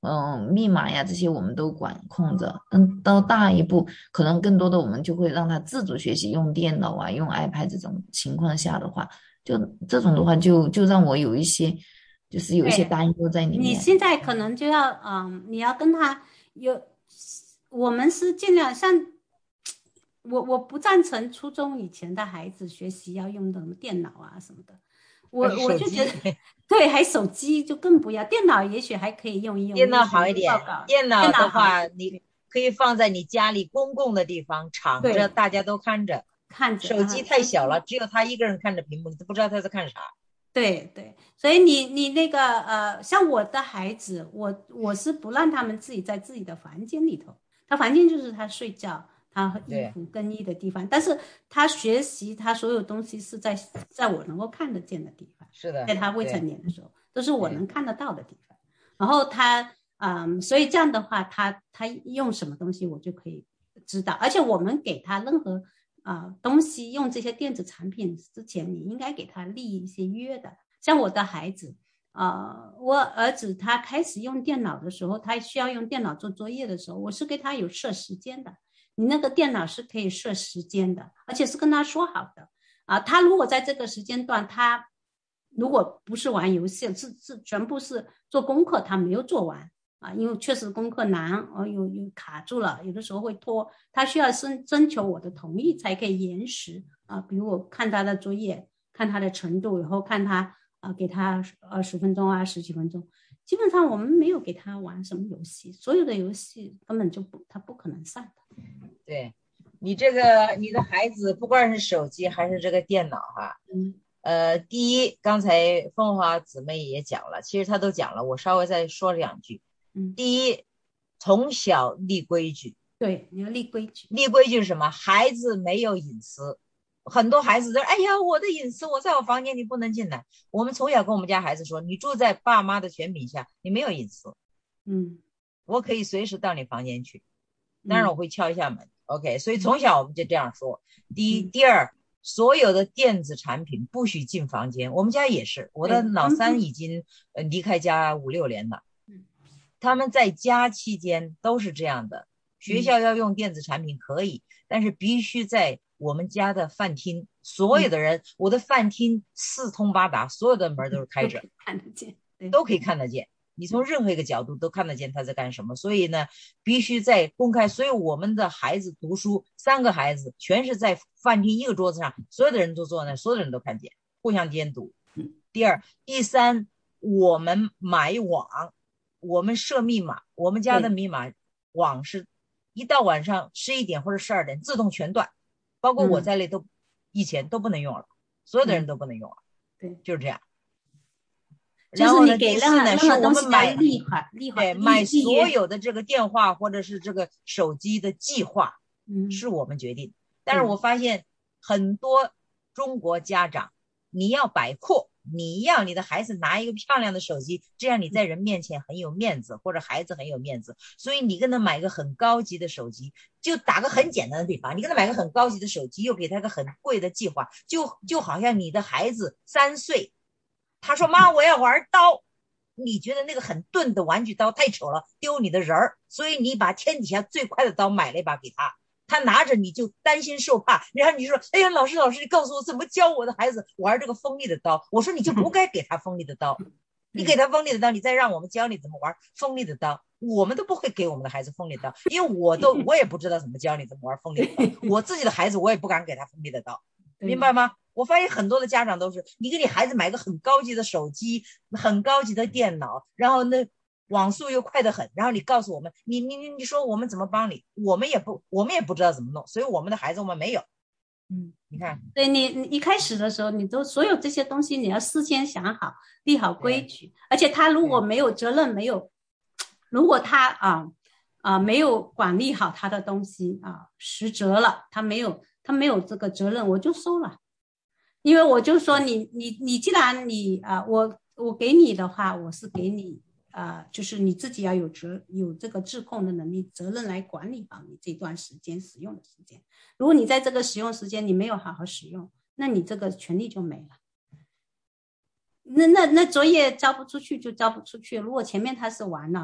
S6: 密码呀这些我们都管控着。到大一步，可能更多的我们就会让他自主学习用电脑啊、用 iPad 这种情况下的话，就这种的话就让我有一些就是有一些
S1: 对，
S6: 担忧在里
S1: 你
S6: 面。
S1: 现在可能就要，你要跟他有，我们是尽量像我不赞成初中以前的孩子学习要用的电脑啊什么的，我
S2: 还是手机？
S1: 我就觉得，对，还手机就更不要，电脑也许还可以用一用，
S2: 电脑
S1: 因为很
S2: 好一点，
S1: 多报告，
S2: 电脑
S1: 电脑
S2: 的话，
S1: 好一点，
S2: 你可以放在你家里公共的地方，敞着，
S1: 对，
S2: 大家都看着。
S1: 看着
S2: 手机太小了，只有他一个人看着屏幕，你都不知道他在看啥。
S1: 对对，所以你那个像我的孩子，我是不让他们自己在自己的房间里头，他房间就是他睡觉、他和衣
S2: 对
S1: 服更衣的地方，但是他学习他所有东西是在我能够看得见的地方，
S2: 是的，
S1: 在他未
S2: 对
S1: 成年的时候，都是我
S2: 对
S1: 能看得到的地方。然后他所以这样的话，他用什么东西我就可以知道，而且我们给他任何东西用这些电子产品之前，你应该给他立一些约的。像我的孩子，我儿子他开始用电脑的时候，他需要用电脑做作业的时候，我是给他有设时间的。你那个电脑是可以设时间的，而且是跟他说好的他如果在这个时间段，他如果不是玩游戏，是全部是做功课，他没有做完。因为确实功课难，有卡住了，有的时候会拖，他需要征求我的同意才可以延时比如我看他的作业，看他的程度，然后看他给他20分钟10几分钟，基本上我们没有给他玩什么游戏，所有的游戏根本就他不可能上的。
S2: 对，你的孩子不管是手机还是这个电脑哈，第一，刚才凤华姊妹也讲了，其实她都讲了，我稍微再说2句。第一，从小立规矩。
S1: 对，你要立规矩。
S2: 立规矩是什么？孩子没有隐私，很多孩子都哎呀，我的隐私，我在我房间你不能进来。我们从小跟我们家孩子说，你住在爸妈的权柄下，你没有隐私。我可以随时到你房间去，当然我会敲一下门。OK， 所以从小我们就这样说。第一，第二，所有的电子产品不许进房间。我们家也是，我的老三已经离开家5、6年了。他们在家期间都是这样的，学校要用电子产品可以，但是必须在我们家的饭厅，所有的人，我的饭厅四通八达，所有的门都是开着，
S1: 看得见，
S2: 都可以看得见。你从任何一个角度都看得见他在干什么，所以呢，必须在公开。所以我们的孩子读书，3个孩子全是在饭厅一个桌子上，所有的人都坐那，所有的人都看见，互相监督。第二，第三，我们买网。我们设密码，我们家的密码网是一到晚上11点或者12点自动全断，包括我在内都以前都不能用了，所有的人都不能用了。对，就是这样。然后呢，第4呢，是我们买所有的这个电话或者是这个手机的计划，是我们决定。但是我发现很多中国家长，你要摆阔。你要你的孩子拿一个漂亮的手机，这样你在人面前很有面子，或者孩子很有面子，所以你跟他买个很高级的手机，就打个很简单的比方，你跟他买个很高级的手机，又给他个很贵的计划，就好像你的孩子3岁，他说妈我要玩刀，你觉得那个很钝的玩具刀太丑了，丢你的人儿，所以你把天底下最快的刀买了一把给他，他拿着你就担心受怕，然后你说哎呀老师你告诉我怎么教我的孩子玩这个锋利的刀，我说你就不该给他锋利的刀，你给他锋利的刀，你再让我们教你怎么玩锋利的刀，我们都不会给我们的孩子锋利的刀，因为我也不知道怎么教你怎么玩锋利的刀，我自己的孩子我也不敢给他锋利的刀，明白吗？我发现很多的家长都是你给你孩子买个很高级的手机，很高级的电脑，然后那网速又快得很，然后你告诉我们，你说我们怎么帮你？我们也不知道怎么弄，所以我们的孩子我们没有。你看，
S1: 对你一开始的时候，你都所有这些东西你要事先想好，立好规矩，而且他如果没有责任，如果他没有管理好他的东西失责了，他没有这个责任，我就收了。因为我就说你既然我给你的话，我是给你就是你自己要有这个自控的能力，责任来管理好你这段时间使用的时间。如果你在这个使用时间你没有好好使用，那你这个权利就没了。那作业交不出去就交不出去，如果前面他是玩了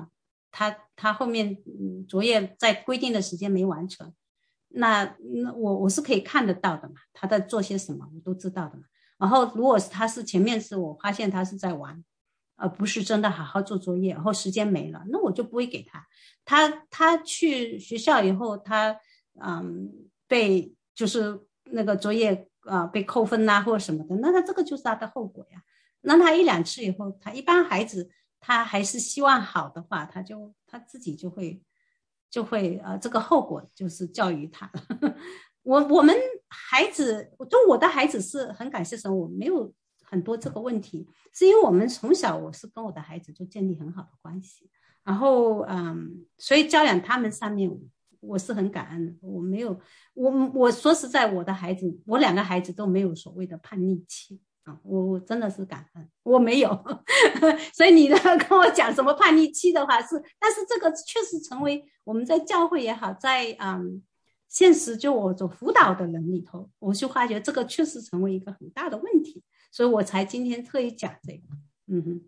S1: 他后面作业在规定的时间没完成，那我是可以看得到的嘛，他在做些什么我都知道的嘛。然后如果他是前面是我发现他是在玩，而不是真的好好做作业，然后时间没了，那我就不会给他。他去学校以后，他被就是那个作业被扣分或者什么的，那他这个就是他的后果呀。那他1-2次以后，他一般孩子他还是希望好的话，他自己就会这个后果就是教育他了。我们孩子，我的孩子是很感谢神，我没有很多这个问题，是因为我们从小我是跟我的孩子就建立很好的关系，然后所以教养他们上面我是很感恩的。我没有我说实在，我的孩子，我2个孩子都没有所谓的叛逆期啊，我真的是感恩，我没有。所以你跟我讲什么叛逆期的话是，但是这个确实成为我们在教会也好，在现实就我做辅导的人里头，我就发觉这个确实成为一个很大的问题，所以我才今天特意讲这个。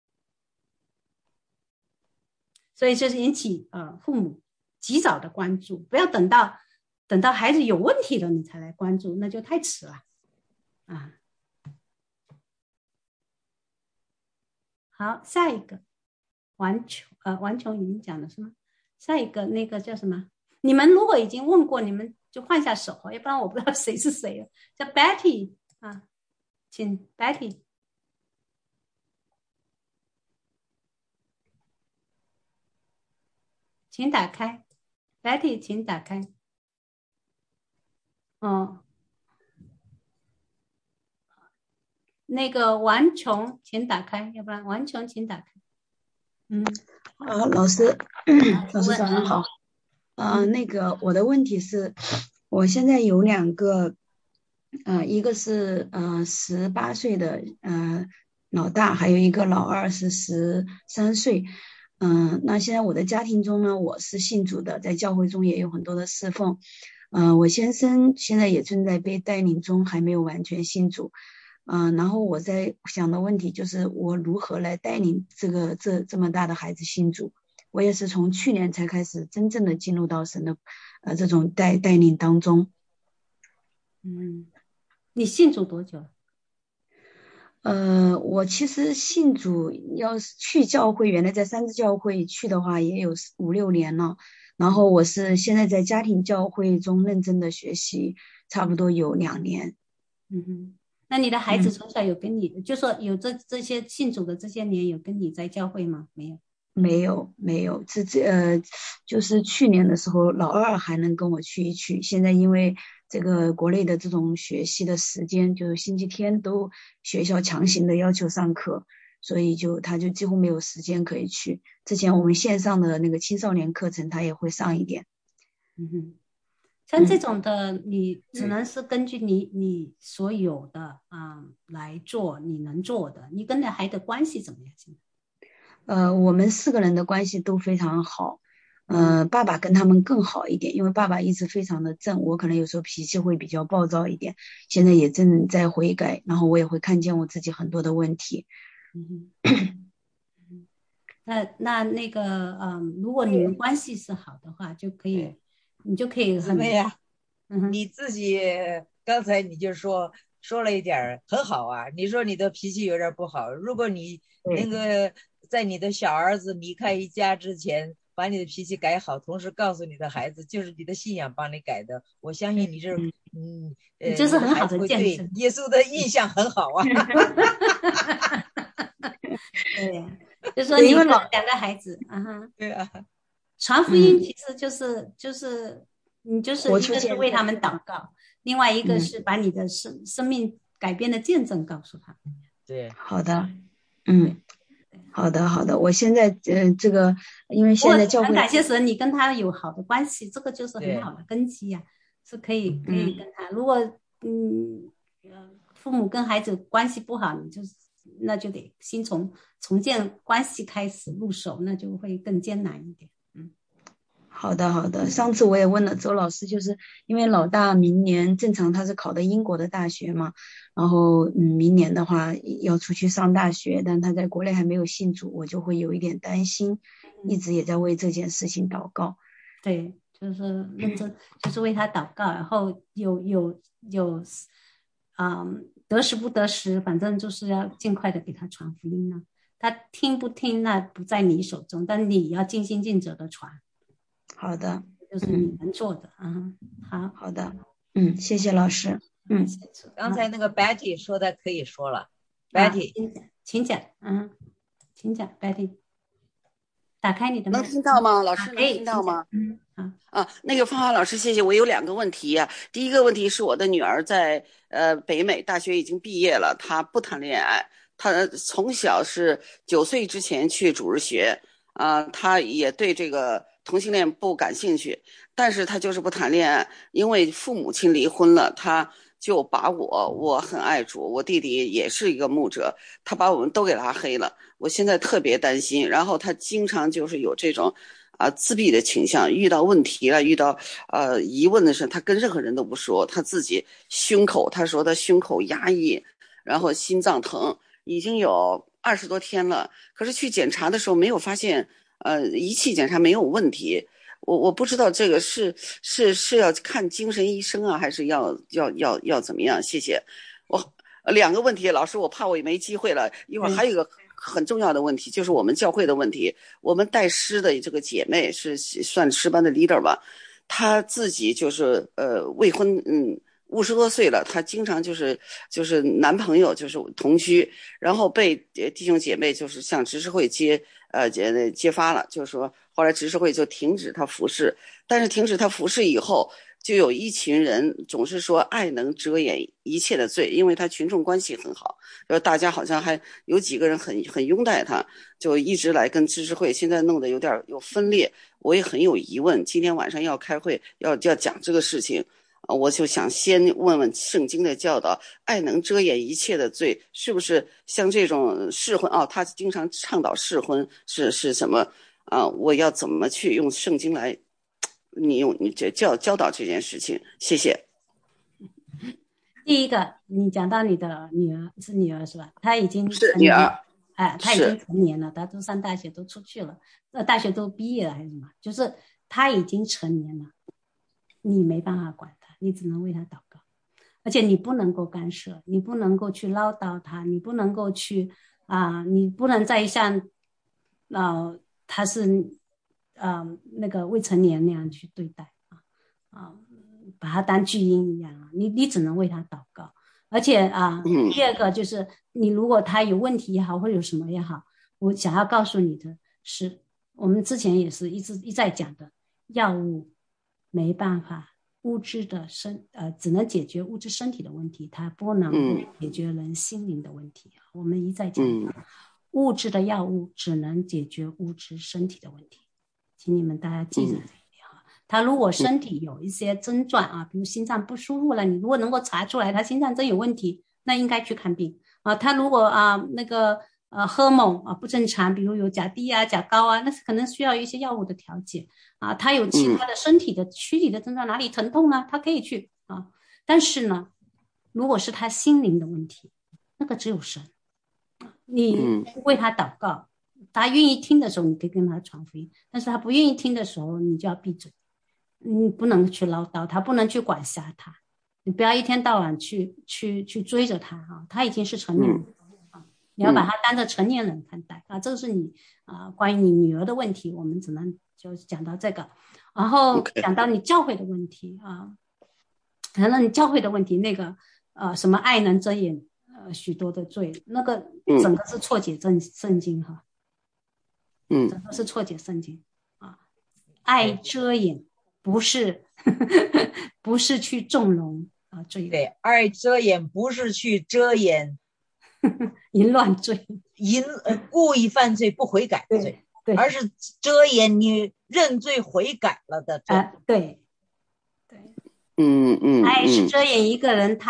S1: 所以就是引起父母及早的关注，不要等到孩子有问题了你才来关注，那就太迟了啊。好，下一个完琼已经讲了是吗？下一个那个叫什么？你们如果已经问过，你们就换下手，要不然我不知道谁是谁了。叫 Betty 啊，请 Betty。请打开 Betty 请打开。那个顽琼请打开，要不然顽琼请打开。
S7: 好，老师早上好。那个我的问题是，我现在有2个，一个是18岁的老大，还有一个老二是13岁。那现在我的家庭中呢，我是信主的，在教会中也有很多的侍奉。我先生现在也正在被带领中，还没有完全信主。然后我在想的问题就是我如何来带领这么大的孩子信主。我也是从去年才开始真正的进入到神的这种带领当中。
S1: 你信主多久？
S7: 我其实信主要是去教会，原来在三支教会去的话也有5-6年了，然后我是现在在家庭教会中认真的学习，差不多有2年。
S1: 那你的孩子从小有跟你，就说有这些信主的这些年有跟你在教会吗？没有。
S7: 没有，就是去年的时候老二还能跟我去一去，现在因为这个国内的这种学习的时间，就是星期天都学校强行的要求上课，所以他就几乎没有时间可以去。之前我们线上的那个青少年课程他也会上一点。
S1: 像这种的你只能是根据你所有的来做你能做的。你跟你孩子关系怎么样？
S7: 我们4个人的关系都非常好。爸爸跟他们更好一点，因为爸爸一直非常的正，我可能有时候脾气会比较暴躁一点，现在也正在悔改，然后我也会看见我自己很多的问题。
S1: 那个如果你们关系是好的话，你就可以
S2: 姊妹呀，你自己刚才你就说了一点很好啊，你说你的脾气有点不好，如果你那个在你的小儿子离开家之前把你的脾气改好，同时告诉你的孩子就是你的信仰帮你改的，我相信你
S1: 就是很好的见证，
S2: 对耶稣的印象很好啊。
S1: 对呀，就说你们2个孩子
S2: 对啊，
S1: 传福音其实就是你就是一个是为他们祷告，另外一个是把你的生命改变的见证告诉他们。
S2: 对，
S7: 好的。好的，我现在这个因为现在教会
S1: 很感谢神，你跟他有好的关系，这个就是很好的根基呀，是可以跟他。如果父母跟孩子关系不好，那就得先从重建关系开始入手，那就会更艰难一点。
S7: 好的，好的。上次我也问了周老师，就是因为老大明年正常他是考的英国的大学嘛，然后明年的话要出去上大学，但他在国内还没有信主，我就会有一点担心，一直也在为这件事情祷告。
S1: 对，就是认真，就是为他祷告，然后有得时不得时，反正就是要尽快的给他传福音呢。他听不听那不在你手中，但你要尽心尽责的传。
S7: 好的，
S1: 就是你能做的。
S7: 好的，谢谢老师。
S2: 刚才那个 Betty 说的可以说了，Betty，
S1: 请讲，请讲 Betty， 打开你的麦。
S8: 能听到吗？老师能听到吗？那个芳华老师，谢谢。我有2个问题呀。第一个问题是我的女儿在北美大学已经毕业了，她不谈恋爱，她从小是9岁之前去主日学，她也对这个同性恋不感兴趣，但是她就是不谈恋爱，因为父母亲离婚了，她就把我很爱主，我弟弟也是一个牧者，他把我们都给拉黑了，我现在特别担心。然后他经常就是有这种自闭的倾向，遇到问题了，遇到疑问的时候，他跟任何人都不说，他自己胸口，他说他胸口压抑，然后心脏疼，已经有20多天了，可是去检查的时候没有发现，仪器检查没有问题。我不知道这个是要看精神医生啊，还是要怎么样？谢谢。我2个问题，老师，我怕我也没机会了。一会儿还有一个很重要的问题，就是我们教会的问题。我们带诗的这个姐妹是算诗班的 leader 吧，她自己就是未婚，50多岁了，她经常就是男朋友就是同居，然后被弟兄姐妹就是向执事会揭发了，就是说后来执事会就停止他服侍，但是停止他服侍以后，就有一群人总是说爱能遮掩一切的罪，因为他群众关系很好，然后大家好像还有几个人很拥戴他，就一直来跟执事会，现在弄得有分裂，我也很有疑问。今天晚上要开会，要讲这个事情。我就想先问问圣经的教导，爱能遮掩一切的罪，是不是像这种试婚他经常倡导试婚是什么我要怎么去用圣经来你教导这件事情？谢谢。
S1: 第一个，你讲到你的女儿是吧？她已经
S8: 是女儿，
S1: 她已经成年了，她都上大学都出去了，大学都毕业了还是什么？就是她已经成年了，你没办法管她。你只能为他祷告，而且你不能够干涉，你不能够去唠叨他，你不能够去你不能再像他是那个未成年那样去对待把他当巨婴一样你只能为他祷告。而且第二个就是你如果他有问题也好，或者有什么也好，我想要告诉你的是，我们之前也是一再讲的，药物没办法。物质的只能解决物质身体的问题，它不能解决人心灵的问题。我们一再讲物质的药物只能解决物质身体的问题，请你们大家记着这一点他如果身体有一些症状比如心脏不舒服了，你如果能够查出来他心脏真有问题，那应该去看病他如果那个荷尔蒙不正常，比如有甲低甲高那是可能需要一些药物的调节他有其他的身体的躯体的症状，哪里疼痛他可以去但是呢，如果是他心灵的问题，那个只有神。你为他祷告，他愿意听的时候你可以跟他传福音，但是他不愿意听的时候你就要闭嘴，你不能去唠叨他，不能去管辖他，你不要一天到晚去追着他他已经是成年人你要把他当着成年人看待这个是你关于你女儿的问题，我们只能就讲到这个。然后讲到你教会的问题可能你教会的问题那个什么爱能遮掩许多的罪，那个整个是错解圣经整个是错解圣经爱遮掩不是不是去纵容罪。
S2: 对，爱遮掩不是去遮掩
S1: 淫乱罪，
S2: 故意犯罪不悔改的罪，
S1: 对，
S2: 而是遮掩你认罪悔改了的罪。
S1: 对，爱是遮掩一个人他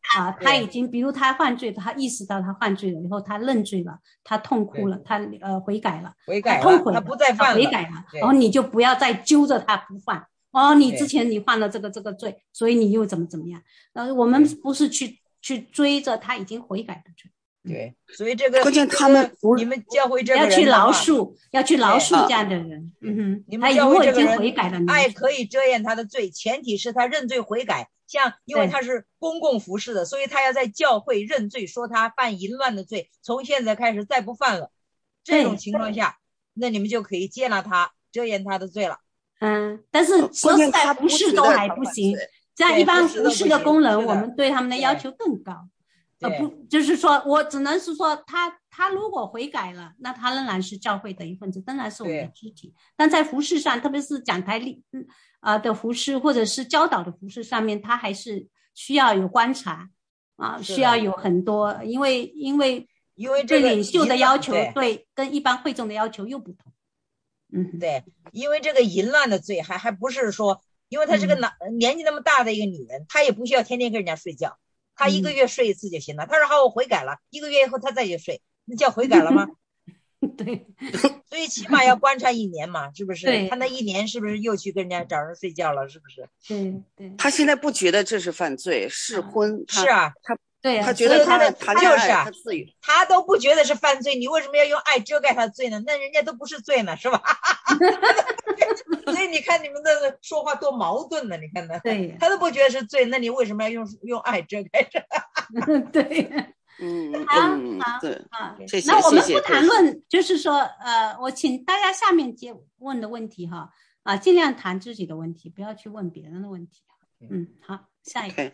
S1: 他已经，比如他犯罪，他意识到他犯罪了以后，他认罪了，他痛哭了，他悔改了，他痛悔了，
S2: 他不再犯了，
S1: 悔改了，然后你就不要再揪着他不犯。你之前你犯了这个罪，所以你又怎么样？我们不是去追着他已经悔改的罪。
S2: 对，所以这个
S8: 关键他们
S2: 你们教会这个人
S1: 要去饶恕这样的人。
S2: 你们教会这个人
S1: 他如果已经悔改了，
S2: 爱可以遮掩他的罪，前提是他认罪悔改。像因为他是公共服侍的，所以他要在教会认罪，说他犯淫乱的罪，从现在开始再不犯了。这种情况下，那你们就可以接纳他，遮掩他的罪了。
S1: 但是说实在，服侍都还不行。这样一般服侍的工人，我们对他们的要求更高。不，就是说我只能是说他如果悔改了，那他仍然是教会的一份子，仍然是我们的肢体。但在服侍上，特别是讲台里的服侍或者是教导的服侍上面，他还是需要有观察需要有很多，因为对领袖的要求对跟一般会众的要求又不同。
S2: 对，因为这个淫乱的罪还不是说，因为他是个年纪那么大的一个女人，她也不需要天天跟人家睡觉。他1个月睡一次就行了。他说好，我悔改了，1个月以后他再去睡，那叫悔改了吗？
S1: 对，
S2: 所以起码要观察1年嘛，是不是？
S1: 对，
S2: 他那1年是不是又去跟人家找人睡觉了？是不是？
S1: 对。
S8: 他现在不觉得这是犯罪，试婚。
S2: 是啊，
S8: 他觉得他谈恋爱
S2: 他
S8: 自由，
S2: 他都不觉得是犯罪，你为什么要用爱遮盖他的罪呢？那人家都不是罪呢，是吧？所以你看你们的说话多矛盾呢，你看他，
S1: 对，
S2: 他都不觉得是罪，那你为什么要用爱遮盖着？
S1: 对，
S8: 好，对，谢谢。
S1: 那我们不谈论，就是说，我请大家下面问的问题尽量谈自己的问题，不要去问别人的问题。好，下一个。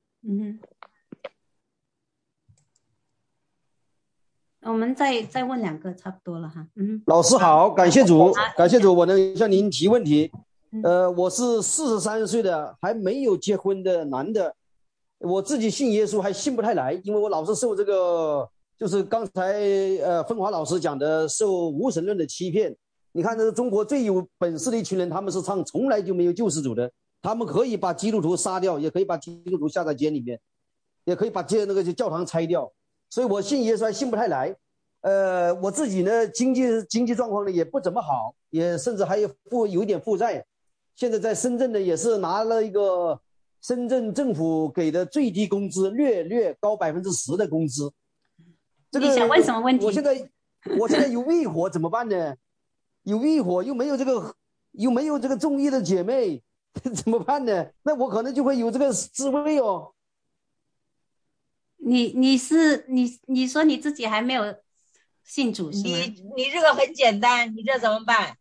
S1: 我们再问2个，差不多了哈。
S9: 老师好，感谢主，我能向您提问题。我是43岁的还没有结婚的男的，我自己信耶稣还信不太来，因为我老是受这个，就是刚才芬华老师讲的受无神论的欺骗。你看这是中国最有本事的一群人，他们是从来就没有救世主的，他们可以把基督徒杀掉，也可以把基督徒下在监里面，也可以把那个教堂拆掉。所以我信耶稣还信不太来，我自己呢经济状况呢也不怎么好，也甚至还有一点负债。现在在深圳呢也是拿了一个深圳政府给的最低工资，略高10%的工资。
S1: 你想问什么问题？
S9: 我现在有欲火怎么办呢？有欲火又没有这个中医的姐妹怎么办呢？那我可能就会有这个滋味哦。
S1: 你说你自己还没有信主是吗？
S2: 你这个很简单，你这怎么办？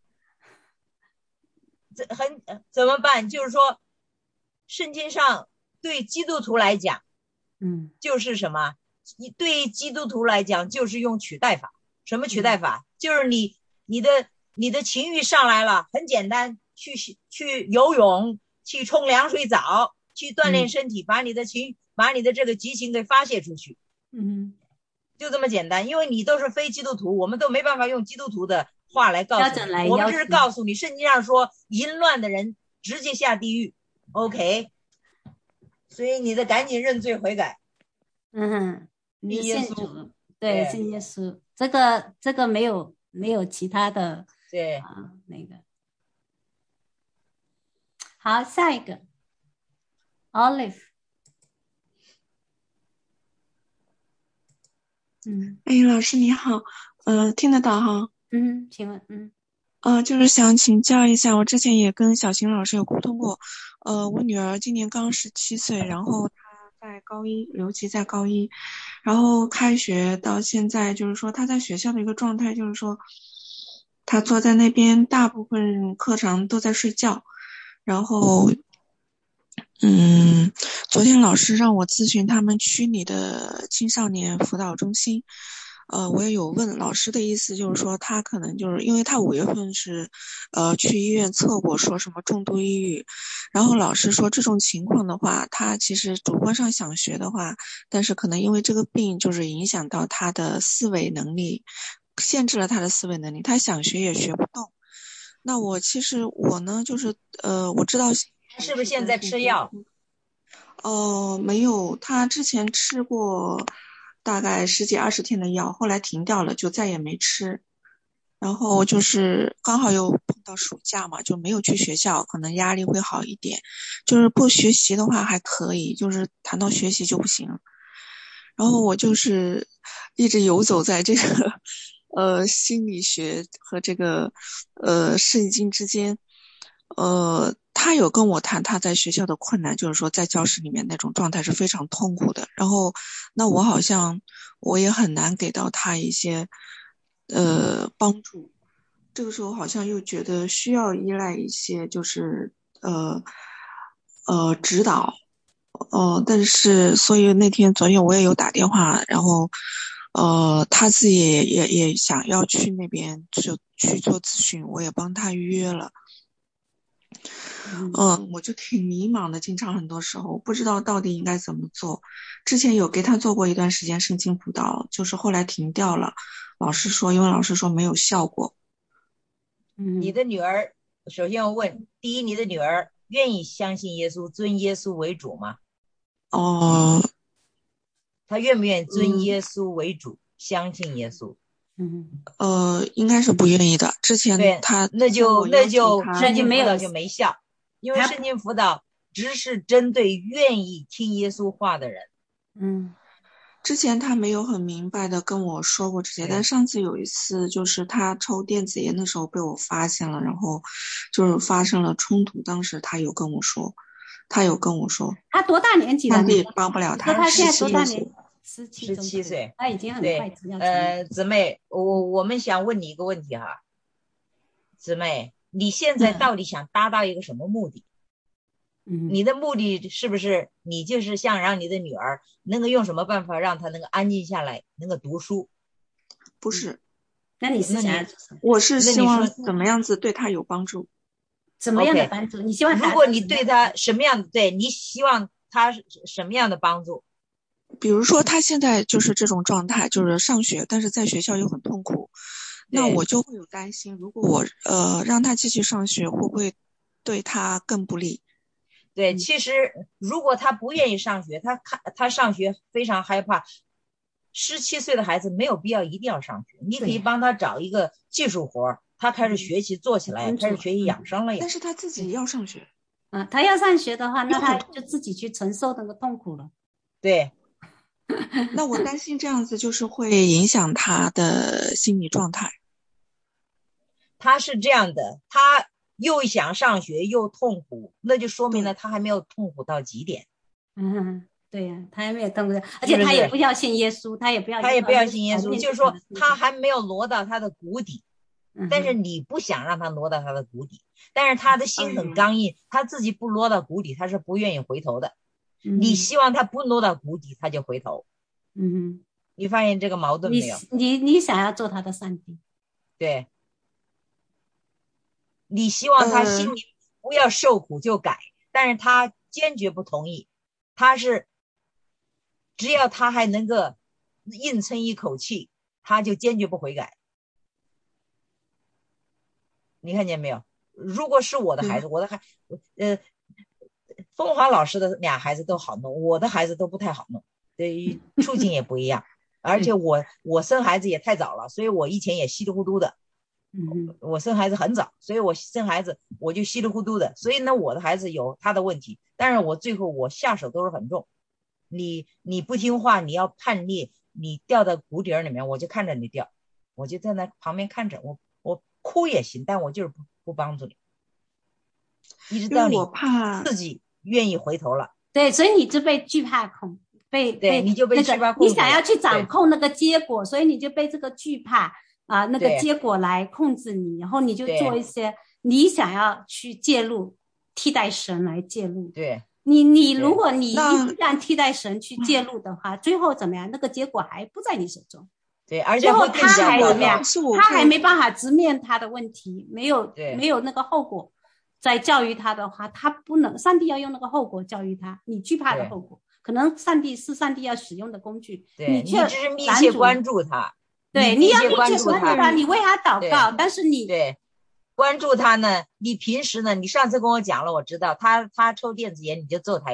S2: 怎么办？就是说，圣经上对基督徒来讲，就是什么？对基督徒来讲，就是用取代法。什么取代法？就是你的情欲上来了，很简单，去游泳，去冲凉水澡，去锻炼身体，把你的这个激情给发泄出去。就这么简单。因为你都是非基督徒，我们都没办法用基督徒的话来告诉你，我们只是告诉你，圣经上说淫乱的人直接下地狱。OK， 所以你得赶紧认罪悔改。
S1: 你信主，对，信耶稣，这个没有其他的，
S2: 对
S1: 那个。好，下一个 ，Olive。
S10: 老师你好，听得到哈？
S1: 请问，
S10: 就是想请教一下，我之前也跟小邢老师有沟通过，我女儿今年刚17岁，然后她在高一，尤其在高一，然后开学到现在，就是说她在学校的一个状态，就是说她坐在那边，大部分课堂都在睡觉，然后昨天老师让我咨询他们区里的青少年辅导中心，我也有问老师的意思，就是说他可能就是因为他5月份是去医院测过，说什么重度抑郁，然后老师说这种情况的话，他其实主观上想学的话，但是可能因为这个病就是影响到他的思维能力，限制了他的思维能力，他想学也学不动。那我其实我呢就是我知道
S2: 是不是现在吃药？
S10: 没有，他之前吃过大概10几20天的药，后来停掉了，就再也没吃。然后就是刚好又碰到暑假嘛，就没有去学校，可能压力会好一点。就是不学习的话还可以，就是谈到学习就不行。然后我就是一直游走在这个心理学和这个圣经之间。他有跟我谈他在学校的困难，就是说在教室里面那种状态是非常痛苦的。然后那我好像我也很难给到他一些帮助。这个时候好像又觉得需要依赖一些就是指导。但是所以昨天我也有打电话，然后他自己也想要去那边就去做咨询，我也帮他预约了。我就挺迷茫的，经常很多时候不知道到底应该怎么做。之前有给他做过一段时间圣经辅导，就是后来停掉了，因为老师说没有效果。
S2: 你的女儿，首先我问，第一，你的女儿愿意相信耶稣，尊耶稣为主吗？她愿不愿意尊耶稣为主，相信耶稣？
S10: 应该是不愿意的。之前他
S2: 那就圣经
S1: 没有
S2: 就没效，因为圣经辅导只是针对愿意听耶稣话的人。
S10: 之前他没有很明白的跟我说过这些，但上次有一次就是他抽电子烟的时候被我发现了，然后就是发生了冲突。当时他有跟我说，
S1: 他多大年纪了？
S10: 上帝帮不了他。
S1: 他现在多大年纪
S2: ？17岁，
S1: 他已经很快要成年。
S2: 姊妹，我们想问你一个问题哈，姊妹，你现在到底想达到一个什么目的？你的目的是不是你就是想让你的女儿能够用什么办法让她能够安静下来，能够读书？
S10: 不是。
S1: 那你是想？
S10: 我是希望怎么样子对她有帮助？
S1: 怎么样的帮助？你希望？
S2: 如果你对她什么样的，对你希望她什么样的帮助？
S10: 比如说她现在就是这种状态，就是上学，但是在学校又很痛苦，那我就会有担心，如果我让她继续上学，会不会对她更不利？
S2: 对，其实如果他不愿意上学，他上学非常害怕，17岁的孩子没有必要一定要上学，你可以帮他找一个技术活，他开始学习做起来，开始学习养生了。
S10: 但是他自己要上学
S1: 他要上学的话，那他就自己去承受那个痛苦了。
S2: 对，
S10: 那我担心这样子就是会影响他的心理状态。
S2: 他是这样的，他又想上学又痛苦，那就说明了他还没有痛苦到极点。
S1: 对呀，他还没有痛苦，而且他也不要信耶稣，他也不要
S2: 信耶稣，就是说他还没有挪到他的谷底。但是你不想让他挪到他的谷底，但是他的心很刚硬，他自己不挪到谷底，他是不愿意回头的。你希望他不挪到谷底，他就回头。你发现这个矛盾没有？
S1: 你想要做他的上帝，
S2: 对。你希望他心里不要受苦就改，但是他坚决不同意。他是只要他还能够硬撑一口气，他就坚决不悔改。你看见没有？如果是我的孩子，我的凤凰老师的俩孩子都好弄，我的孩子都不太好弄，处境也不一样。而且我生孩子也太早了，所以我以前也稀里糊涂的。我生孩子很早，所以我生孩子我就稀里糊涂的，所以呢我的孩子有他的问题，但是我最后我下手都是很重。你不听话，你要叛逆，你掉到谷底里面，我就看着你掉，我就在那旁边看着，我哭也行，但我就是不帮助你，一直到你自己愿意回头了。
S1: 对，所以你就被惧怕
S2: 对，你就被惧怕控制，
S1: 你想要去掌控那个结果，所以你就被这个惧怕那个结果来控制你，然后你就做一些你想要去介入，替代神来介入。
S2: 对，
S1: 你如果你一旦替代神去介入的话，最后怎么样？那个结果还不在你手中。
S2: 对，而且
S1: 最后他还怎么样？他还没办法直面他的问题，没有那个后果，在教育他的话，他不能，上帝要用那个后果教育他，你惧怕的后果，可能上帝要使用的工具，
S2: 你只是密切关注他。
S1: 对，你要密切关注他，你为他祷告，但是你
S2: 对关注他呢，你平时呢，你上次跟我讲了，我知道他抽电子烟，你就揍他一顿。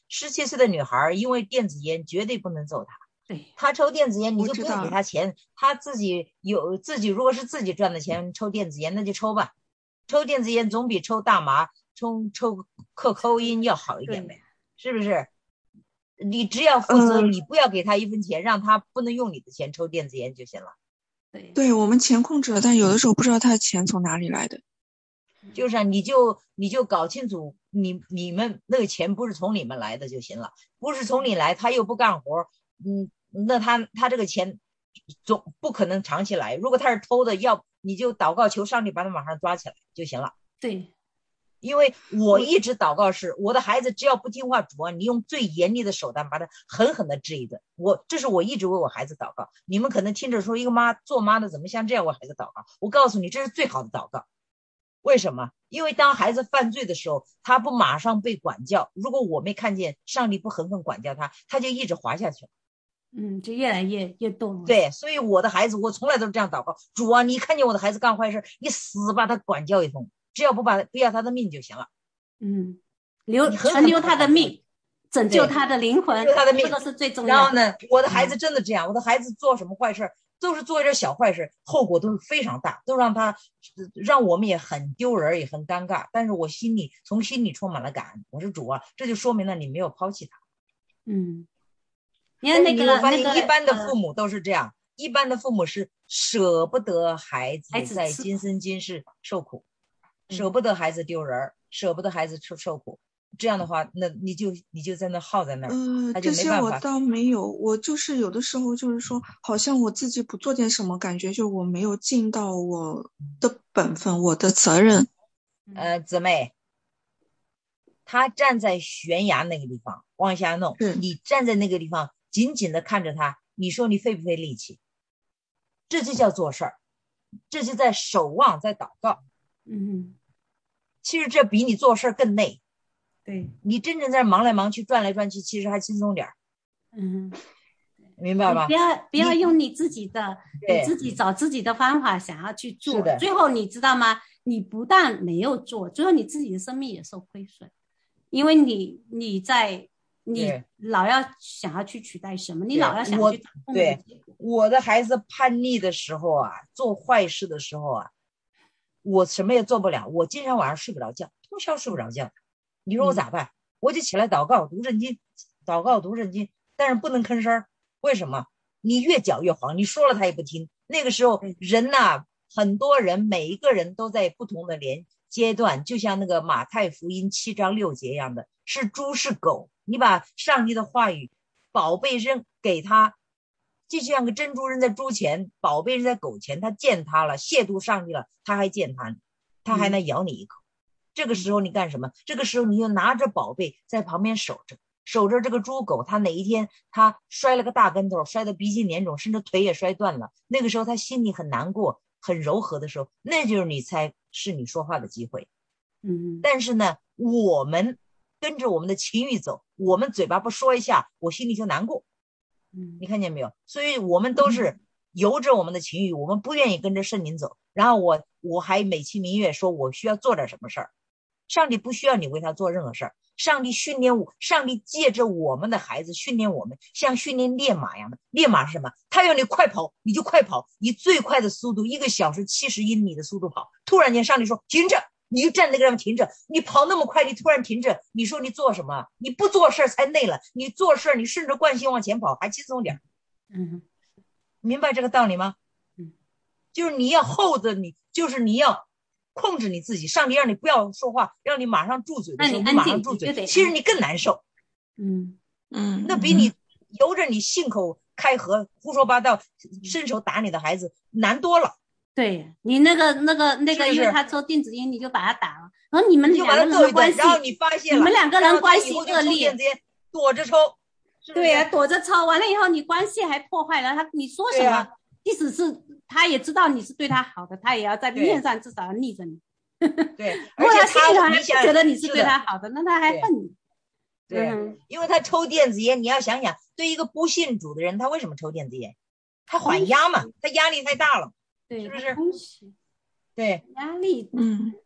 S2: 17岁的女孩因为电子烟绝对不能揍她。
S1: 对，
S2: 她抽电子烟你就不用给她钱，她自己如果是自己赚的钱抽电子烟那就抽吧，抽电子烟总比抽大麻抽可口因要好一点呗，是不是？你只要负责，你不要给他1分钱，让他不能用你的钱抽电子烟就行了。
S10: 对，我们钱控制了，但有的时候不知道他的钱从哪里来的。
S2: 就是你就搞清楚，你们那个钱不是从你们来的就行了，不是从你来，他又不干活，那他这个钱总不可能长期来。如果他是偷的，你就祷告求上帝把他马上抓起来就行了。
S1: 对。
S2: 因为我一直祷告是我的孩子只要不听话，主啊，你用最严厉的手段把他狠狠的治一顿。这是我一直为我孩子祷告。你们可能听着说一个做妈的怎么像这样为孩子祷告，我告诉你这是最好的祷告。为什么？因为当孩子犯罪的时候，他不马上被管教，如果我没看见上帝不狠狠管教他，他就一直滑下去了。
S1: 就越来越动。
S2: 对，所以我的孩子我从来都是这样祷告，主啊，你看见我的孩子干坏事，你死把他管教一通，只要不要他的命就行了。
S1: 存留他的命，拯救他的灵魂，
S2: 他的命，
S1: 这个是最重要的。
S2: 然后呢，我的孩子真的这样，我的孩子做什么坏事都是做一点小坏事，后果都是非常大，都让我们也很丢人，也很尴尬。但是我从心里充满了感恩。我说主啊，这就说明了你没有抛弃他。
S1: 你看
S2: 我发现一般的父母都是这样，一般的父母是舍不得孩子在今生今世受苦，舍不得孩子丢人，舍不得孩子受苦。这样的话，那你就在那耗在那儿，他就没办法。
S10: 这些我倒没有，我就是有的时候就是说，好像我自己不做点什么，感觉就我没有尽到我的本分，我的责任。
S2: 姊妹，他站在悬崖那个地方往下弄，你站在那个地方紧紧的看着他，你说你费不费力气？这就叫做事儿，这就在守望，在祷告。其实这比你做事更累。
S1: 对，
S2: 你真正在忙来忙去转来转去，其实还轻松点儿。明白吧？
S1: 不要用你自己找自己的方法想要去做，最后你知道吗？你不但没有做，最后你自己的生命也受亏损，因为你老要想要去取代什么，你老要想去掌控。
S2: 对，我的孩子叛逆的时候啊，做坏事的时候啊，我什么也做不了，我经常晚上睡不着觉，通宵睡不着觉。你说我咋办？我就起来祷告读圣经，但是不能吭声。为什么？你越搅越黄，你说了他也不听。那个时候人呐，很多人每一个人都在不同的阶段，就像那个马太福音7章6节一样的，是猪是狗，你把上帝的话语宝贝扔给他，就像个珍珠扔在猪前，宝贝扔在狗前，他践踏了，亵渎上帝了，他还践踏你，他还能咬你一口。这个时候你干什么？这个时候你就拿着宝贝在旁边守着这个猪狗，他哪一天他摔了个大跟头，摔得鼻青脸肿，甚至腿也摔断了，那个时候他心里很难过很柔和的时候，那就是你说话的机会。但是呢，我们跟着我们的情欲走，我们嘴巴不说一下，我心里就难过。你看见没有？所以我们都是由着我们的情欲，我们不愿意跟着圣灵走。然后我还美其名曰说我需要做点什么事儿，上帝不需要你为他做任何事儿。上帝训练上帝借着我们的孩子训练我们，像训练烈马一样的。烈马是什么？他要你快跑，你就快跑，以最快的速度，1个小时70英里的速度跑。突然间上帝说停着，你就站那个地方停着。你跑那么快，你突然停着，你说你做什么？你不做事才累了，你做事你顺着惯性往前跑还轻松点。明白这个道理吗？就是你要hold着你，就是你要控制你自己。上帝让你不要说话，让你马上住嘴的时候，你马上住嘴，其实你更难受。那比你由着你信口开河胡说八道伸手打你的孩子难多了。
S1: 对，你那个因为他抽电子烟，你就把他打了，然后你们两个人的关系，
S2: 然后你发现了，
S1: 你们两个人关系恶劣，
S2: 躲着抽。
S1: 对呀，躲着抽完了以后，你关系还破坏了。你说什么？即使是他也知道你是对他好的，他也要在面上至少要逆着你。
S2: 对，
S1: 而且他还觉得你是对他好的，那他还恨你。
S2: 对，因为他抽电子烟，你要想想，对一个不信主的人，他为什么抽电子烟？他缓压嘛，他压力太大了，
S1: 对，
S2: 是不是？
S1: 对，
S2: 对，
S1: 压力。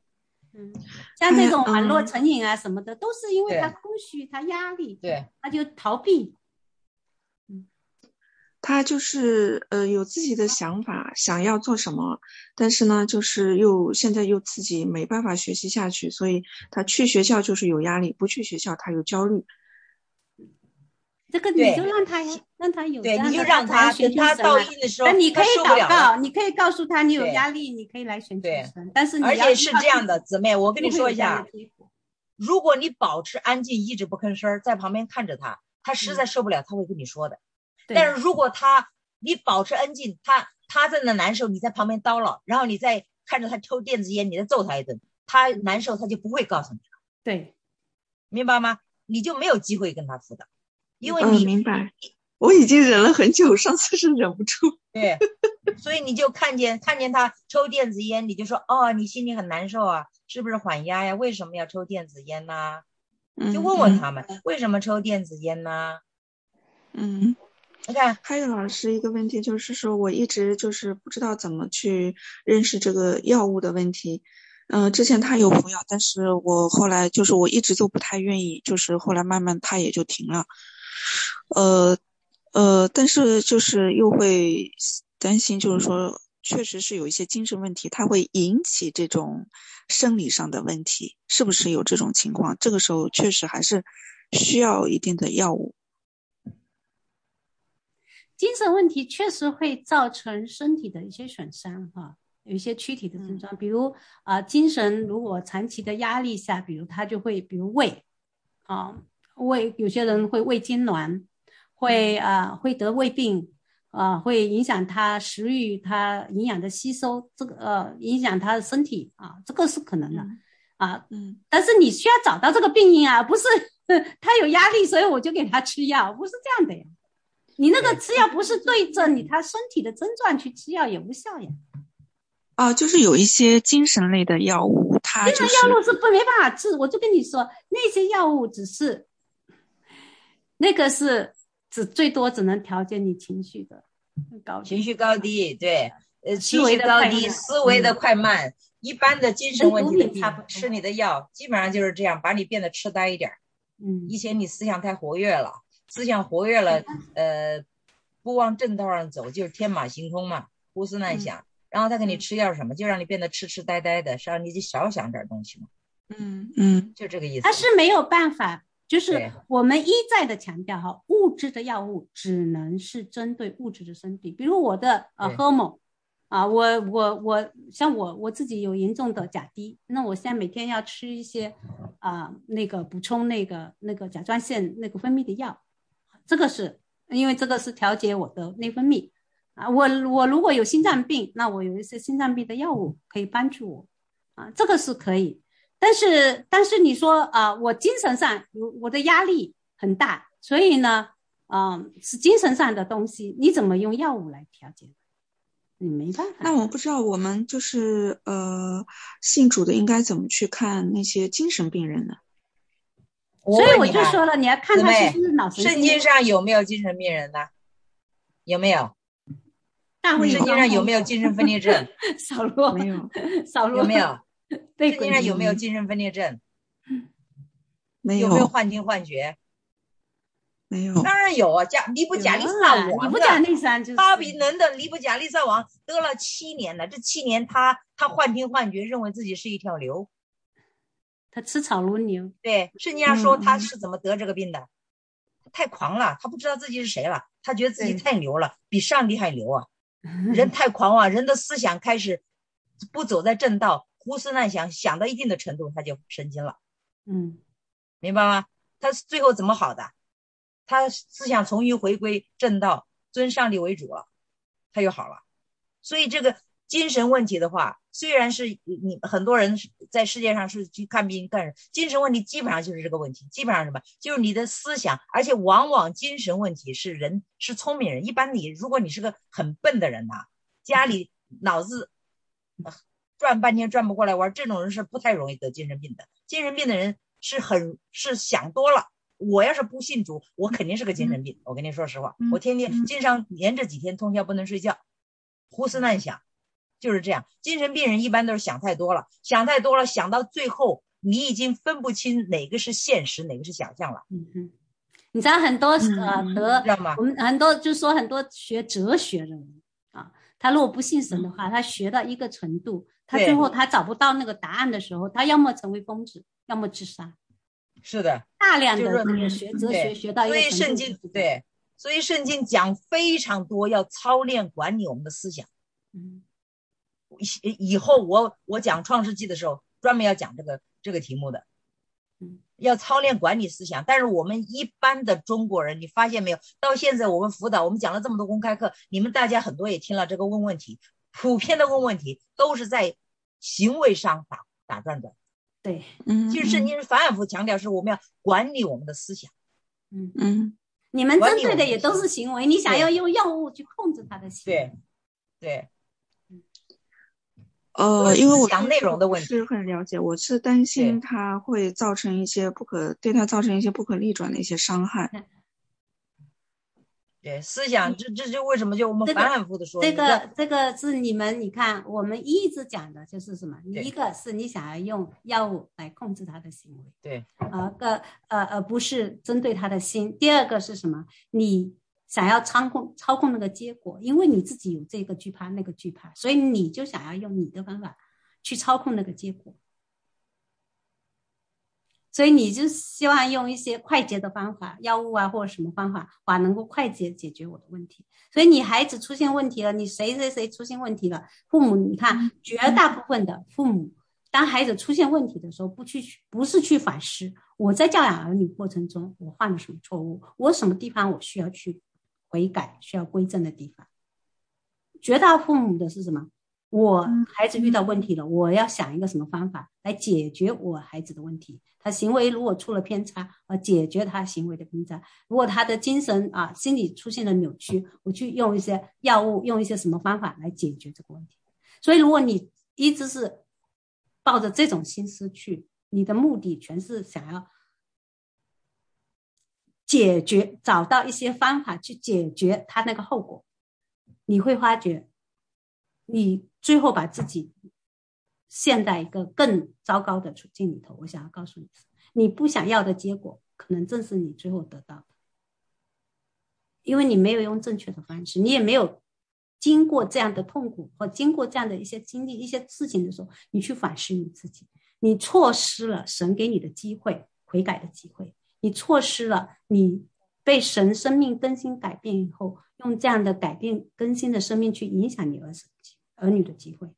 S1: 像这种网络成瘾啊什么的，都是因为他空虚，他压力，
S2: 对，
S1: 他就逃避。
S10: 他就是有自己的想法，想要做什么，但是呢，就是现在又自己没办法学习下去，所以他去学校就是有压力，不去学校他有焦虑。
S1: 这个你就让他呀，让他有这样的，
S2: 你就让他等他到阴的时候，
S1: 你可以祷告，你可以告诉他你有压力，你可以来选主神，但是你
S2: 而且是这样的，姊妹，我跟你说一下，如果你保持安静，一直不吭声，在旁边看着他，他实在受不了，他会跟你说的。但是如果你保持安静，他在那难受，你在旁边叨唠，然后你再看着他抽电子烟，你再揍他一顿，他难受，他就不会告诉你了。
S1: 对，
S2: 明白吗？你就没有机会跟他辅导。因为你
S10: 明白，我已经忍了很久，上次是忍不住。
S2: 对，所以你就看见他抽电子烟，你就说哦，你心里很难受啊，是不是缓压呀？为什么要抽电子烟呢？就问问他们为什么抽电子烟呢？你看，
S10: 还有老师一个问题就是说，我一直就是不知道怎么去认识这个药物的问题。之前他有服药，但是我后来就是我一直都不太愿意，就是后来慢慢他也就停了。但是就是又会担心，就是说确实是有一些精神问题，它会引起这种生理上的问题，是不是有这种情况？这个时候确实还是需要一定的药物。
S1: 精神问题确实会造成身体的一些损伤哈，有一些躯体的症状，比如精神如果长期的压力下，比如他就会，比如胃有些人会胃痉挛，会得胃病，会影响他食欲，他营养的吸收，这个影响他的身体这个是可能的但是你需要找到这个病因不是他有压力，所以我就给他吃药，不是这样的呀。你那个吃药不是对着他身体的症状去吃药也无效呀。
S10: 就是有一些精神类的药物，它就是
S1: 精神药物是没办法治，我就跟你说，那些药物只是那个是最多只能调节你情绪的高低，
S2: 情绪高低，对，情绪高低，思维的快慢，一般的精神问题的病，吃你的药基本上就是这样，把你变得痴呆一点。以前你思想太活跃了，不往正道上走，就是天马行空嘛，胡思乱想。然后他给你吃药什么，就让你变得痴痴呆呆的，让你就少想点东西嘛。就这个意思。
S1: 他是没有办法，就是我们一再的强调物质的药物只能是针对物质的身体，比如我的荷尔蒙我像我自己有严重的甲低，那我现在每天要吃一些那个补充那个甲状腺那个分泌的药，这个是因为这个是调节我的内分泌我如果有心脏病，那我有一些心脏病的药物可以帮助我这个是可以。但是你说我精神上我的压力很大，所以呢是精神上的东西，你怎么用药物来调节？你没办法。
S10: 那我不知道我们就是信主的应该怎么去看那些精神病人呢？
S1: 所以我就说了，你要看他是不是脑神经。
S2: 圣经上有没有精神病人呢？有没有？圣经上有没有精神分裂症？
S1: 扫罗
S10: 没有。
S1: 扫罗
S2: 有没有？圣经上有没有精神分裂症？
S10: 没有。
S2: 有没有幻听幻觉？
S10: 没有。
S2: 当然有尼布甲利撒王
S1: 尼布甲利撒就是
S2: 巴比伦的尼布甲利撒王得了7年了，这7年他幻听幻觉，认为自己是一条牛，
S1: 他吃草如牛。
S2: 对，圣经上说他是怎么得这个病的？太狂了，他不知道自己是谁了，他觉得自己太牛了，比上帝还牛人太狂人的思想开始不走在正道，胡思乱想，想到一定的程度他就神经了。明白吗？他最后怎么好的？他思想重新回归正道，尊上帝为主了，他又好了。所以这个精神问题的话，虽然是你很多人在世界上是去看病干什么，精神问题基本上就是这个问题，基本上什么就是你的思想，而且往往精神问题是人是聪明人，一般如果你是个很笨的人家里脑子转半天转不过来玩，这种人是不太容易得精神病的。精神病的人是想多了。我要是不信主，我肯定是个精神病。我跟你说实话，我天天经常连着几天通宵不能睡觉，胡思乱想， 就是这样。精神病人一般都是想太多了，想太多了，想到最后你已经分不清哪个是现实，哪个是想象了。
S1: 你知道很多
S2: 知道吗？
S1: 我们很多就是说很多学哲学的人啊，他如果不信神的话，他学到一个程度，他最后他找不到那个答案的时候，他要么成为疯子，要么自杀。
S2: 是的，
S1: 大量的这个学哲学学到一个程度。
S2: 所以圣经对，所以圣经讲非常多，要操练管理我们的思想。以后我讲创世纪的时候，专门要讲这个题目的。要操练管理思想，但是我们一般的中国人，你发现没有？到现在我们辅导，我们讲了这么多公开课，你们大家很多也听了这个问题，普遍的问题都是在行为上打转转。
S1: 对，
S2: 就是圣经反复强调是我们要管理我们的思想。
S1: 你们针对的也都是行为，你想要用药物去控制他的行为。
S2: 对。
S10: 因为我
S2: 讲内容的问题
S10: 是很了解，我是担心它会造成一些对它造成一些不可逆转的一些伤害。
S2: 对，思想这就为什么就我们反复的说
S1: 这个是你看我们一直讲的就是什么？一个是你想要用药物来控制他的行为，
S2: 对，
S1: 而不是针对他的心。第二个是什么？你想要操控那个结果，因为你自己有这个惧怕那个惧怕，所以你就想要用你的方法去操控那个结果，所以你就希望用一些快捷的方法，药物啊或者什么方法能够快捷解决我的问题。所以你孩子出现问题了，你谁出现问题了，父母你看绝大部分的父母当孩子出现问题的时候，不是去反思我在教养儿女过程中我犯了什么错误，我什么地方我需要去悔改，需要归正的地方。绝大父母的是什么？我孩子遇到问题了，我要想一个什么方法来解决我孩子的问题。他行为如果出了偏差，解决他行为的偏差。如果他的精神心理出现了扭曲，我去用一些药物，用一些什么方法来解决这个问题。所以如果你一直是抱着这种心思去，你的目的全是想要解决，找到一些方法去解决他那个后果，你会发觉你最后把自己陷在一个更糟糕的处境里头。我想要告诉你，你不想要的结果可能正是你最后得到的，因为你没有用正确的方式，你也没有经过这样的痛苦或经过这样的一些经历一些事情的时候，你去反思你自己，你错失了神给你的机会，悔改的机会，你错失了你被神生命更新改变以后，用这样的改变更新的生命去影响你儿女的机会。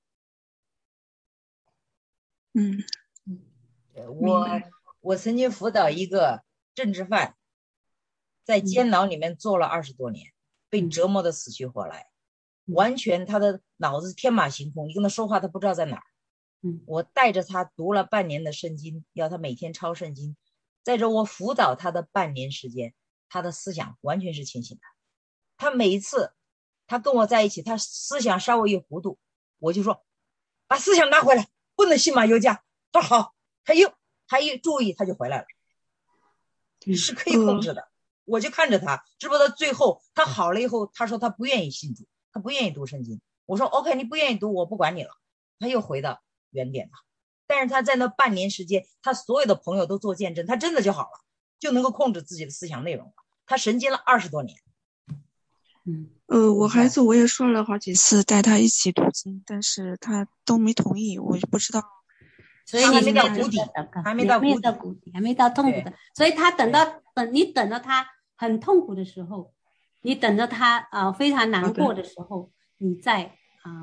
S2: 我曾经辅导一个政治犯，在监牢里面坐了20多年，被折磨得死去活来，完全他的脑子天马行空，你跟他说话他不知道在哪儿。我带着他读了半年的圣经，要他每天抄圣经，在这我辅导他的半年时间，他的思想完全是清醒的。他每一次他跟我在一起，他思想稍微一糊涂，我就说把思想拿回来，不能信马由缰。他好，他一注意他就回来了，是可以控制的。我就看着他，直到最后他好了以后，他说他不愿意信主，他不愿意读圣经。我说 OK， 你不愿意读，我不管你了。他又回到原点了。但是他在那半年时间，他所有的朋友都做见证，他真的就好了，就能够控制自己的思想内容了。他神经了20多年。
S10: 我孩子我也说了好几次带他一起读经，但是他都没同意，我就不知道。
S1: 所以
S2: 还没到谷底，
S1: 还没到痛苦的。所以他等到他很痛苦的时候，你等着他非常难过的时候，你再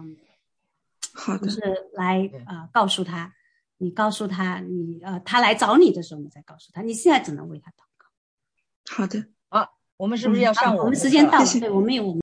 S1: 就是来告诉他，你告诉他他来找你的时候，你再告诉他，你现在只能为他祷告。
S10: 好的，
S2: 我们是不是要上
S1: 我们时间到了，对，我们有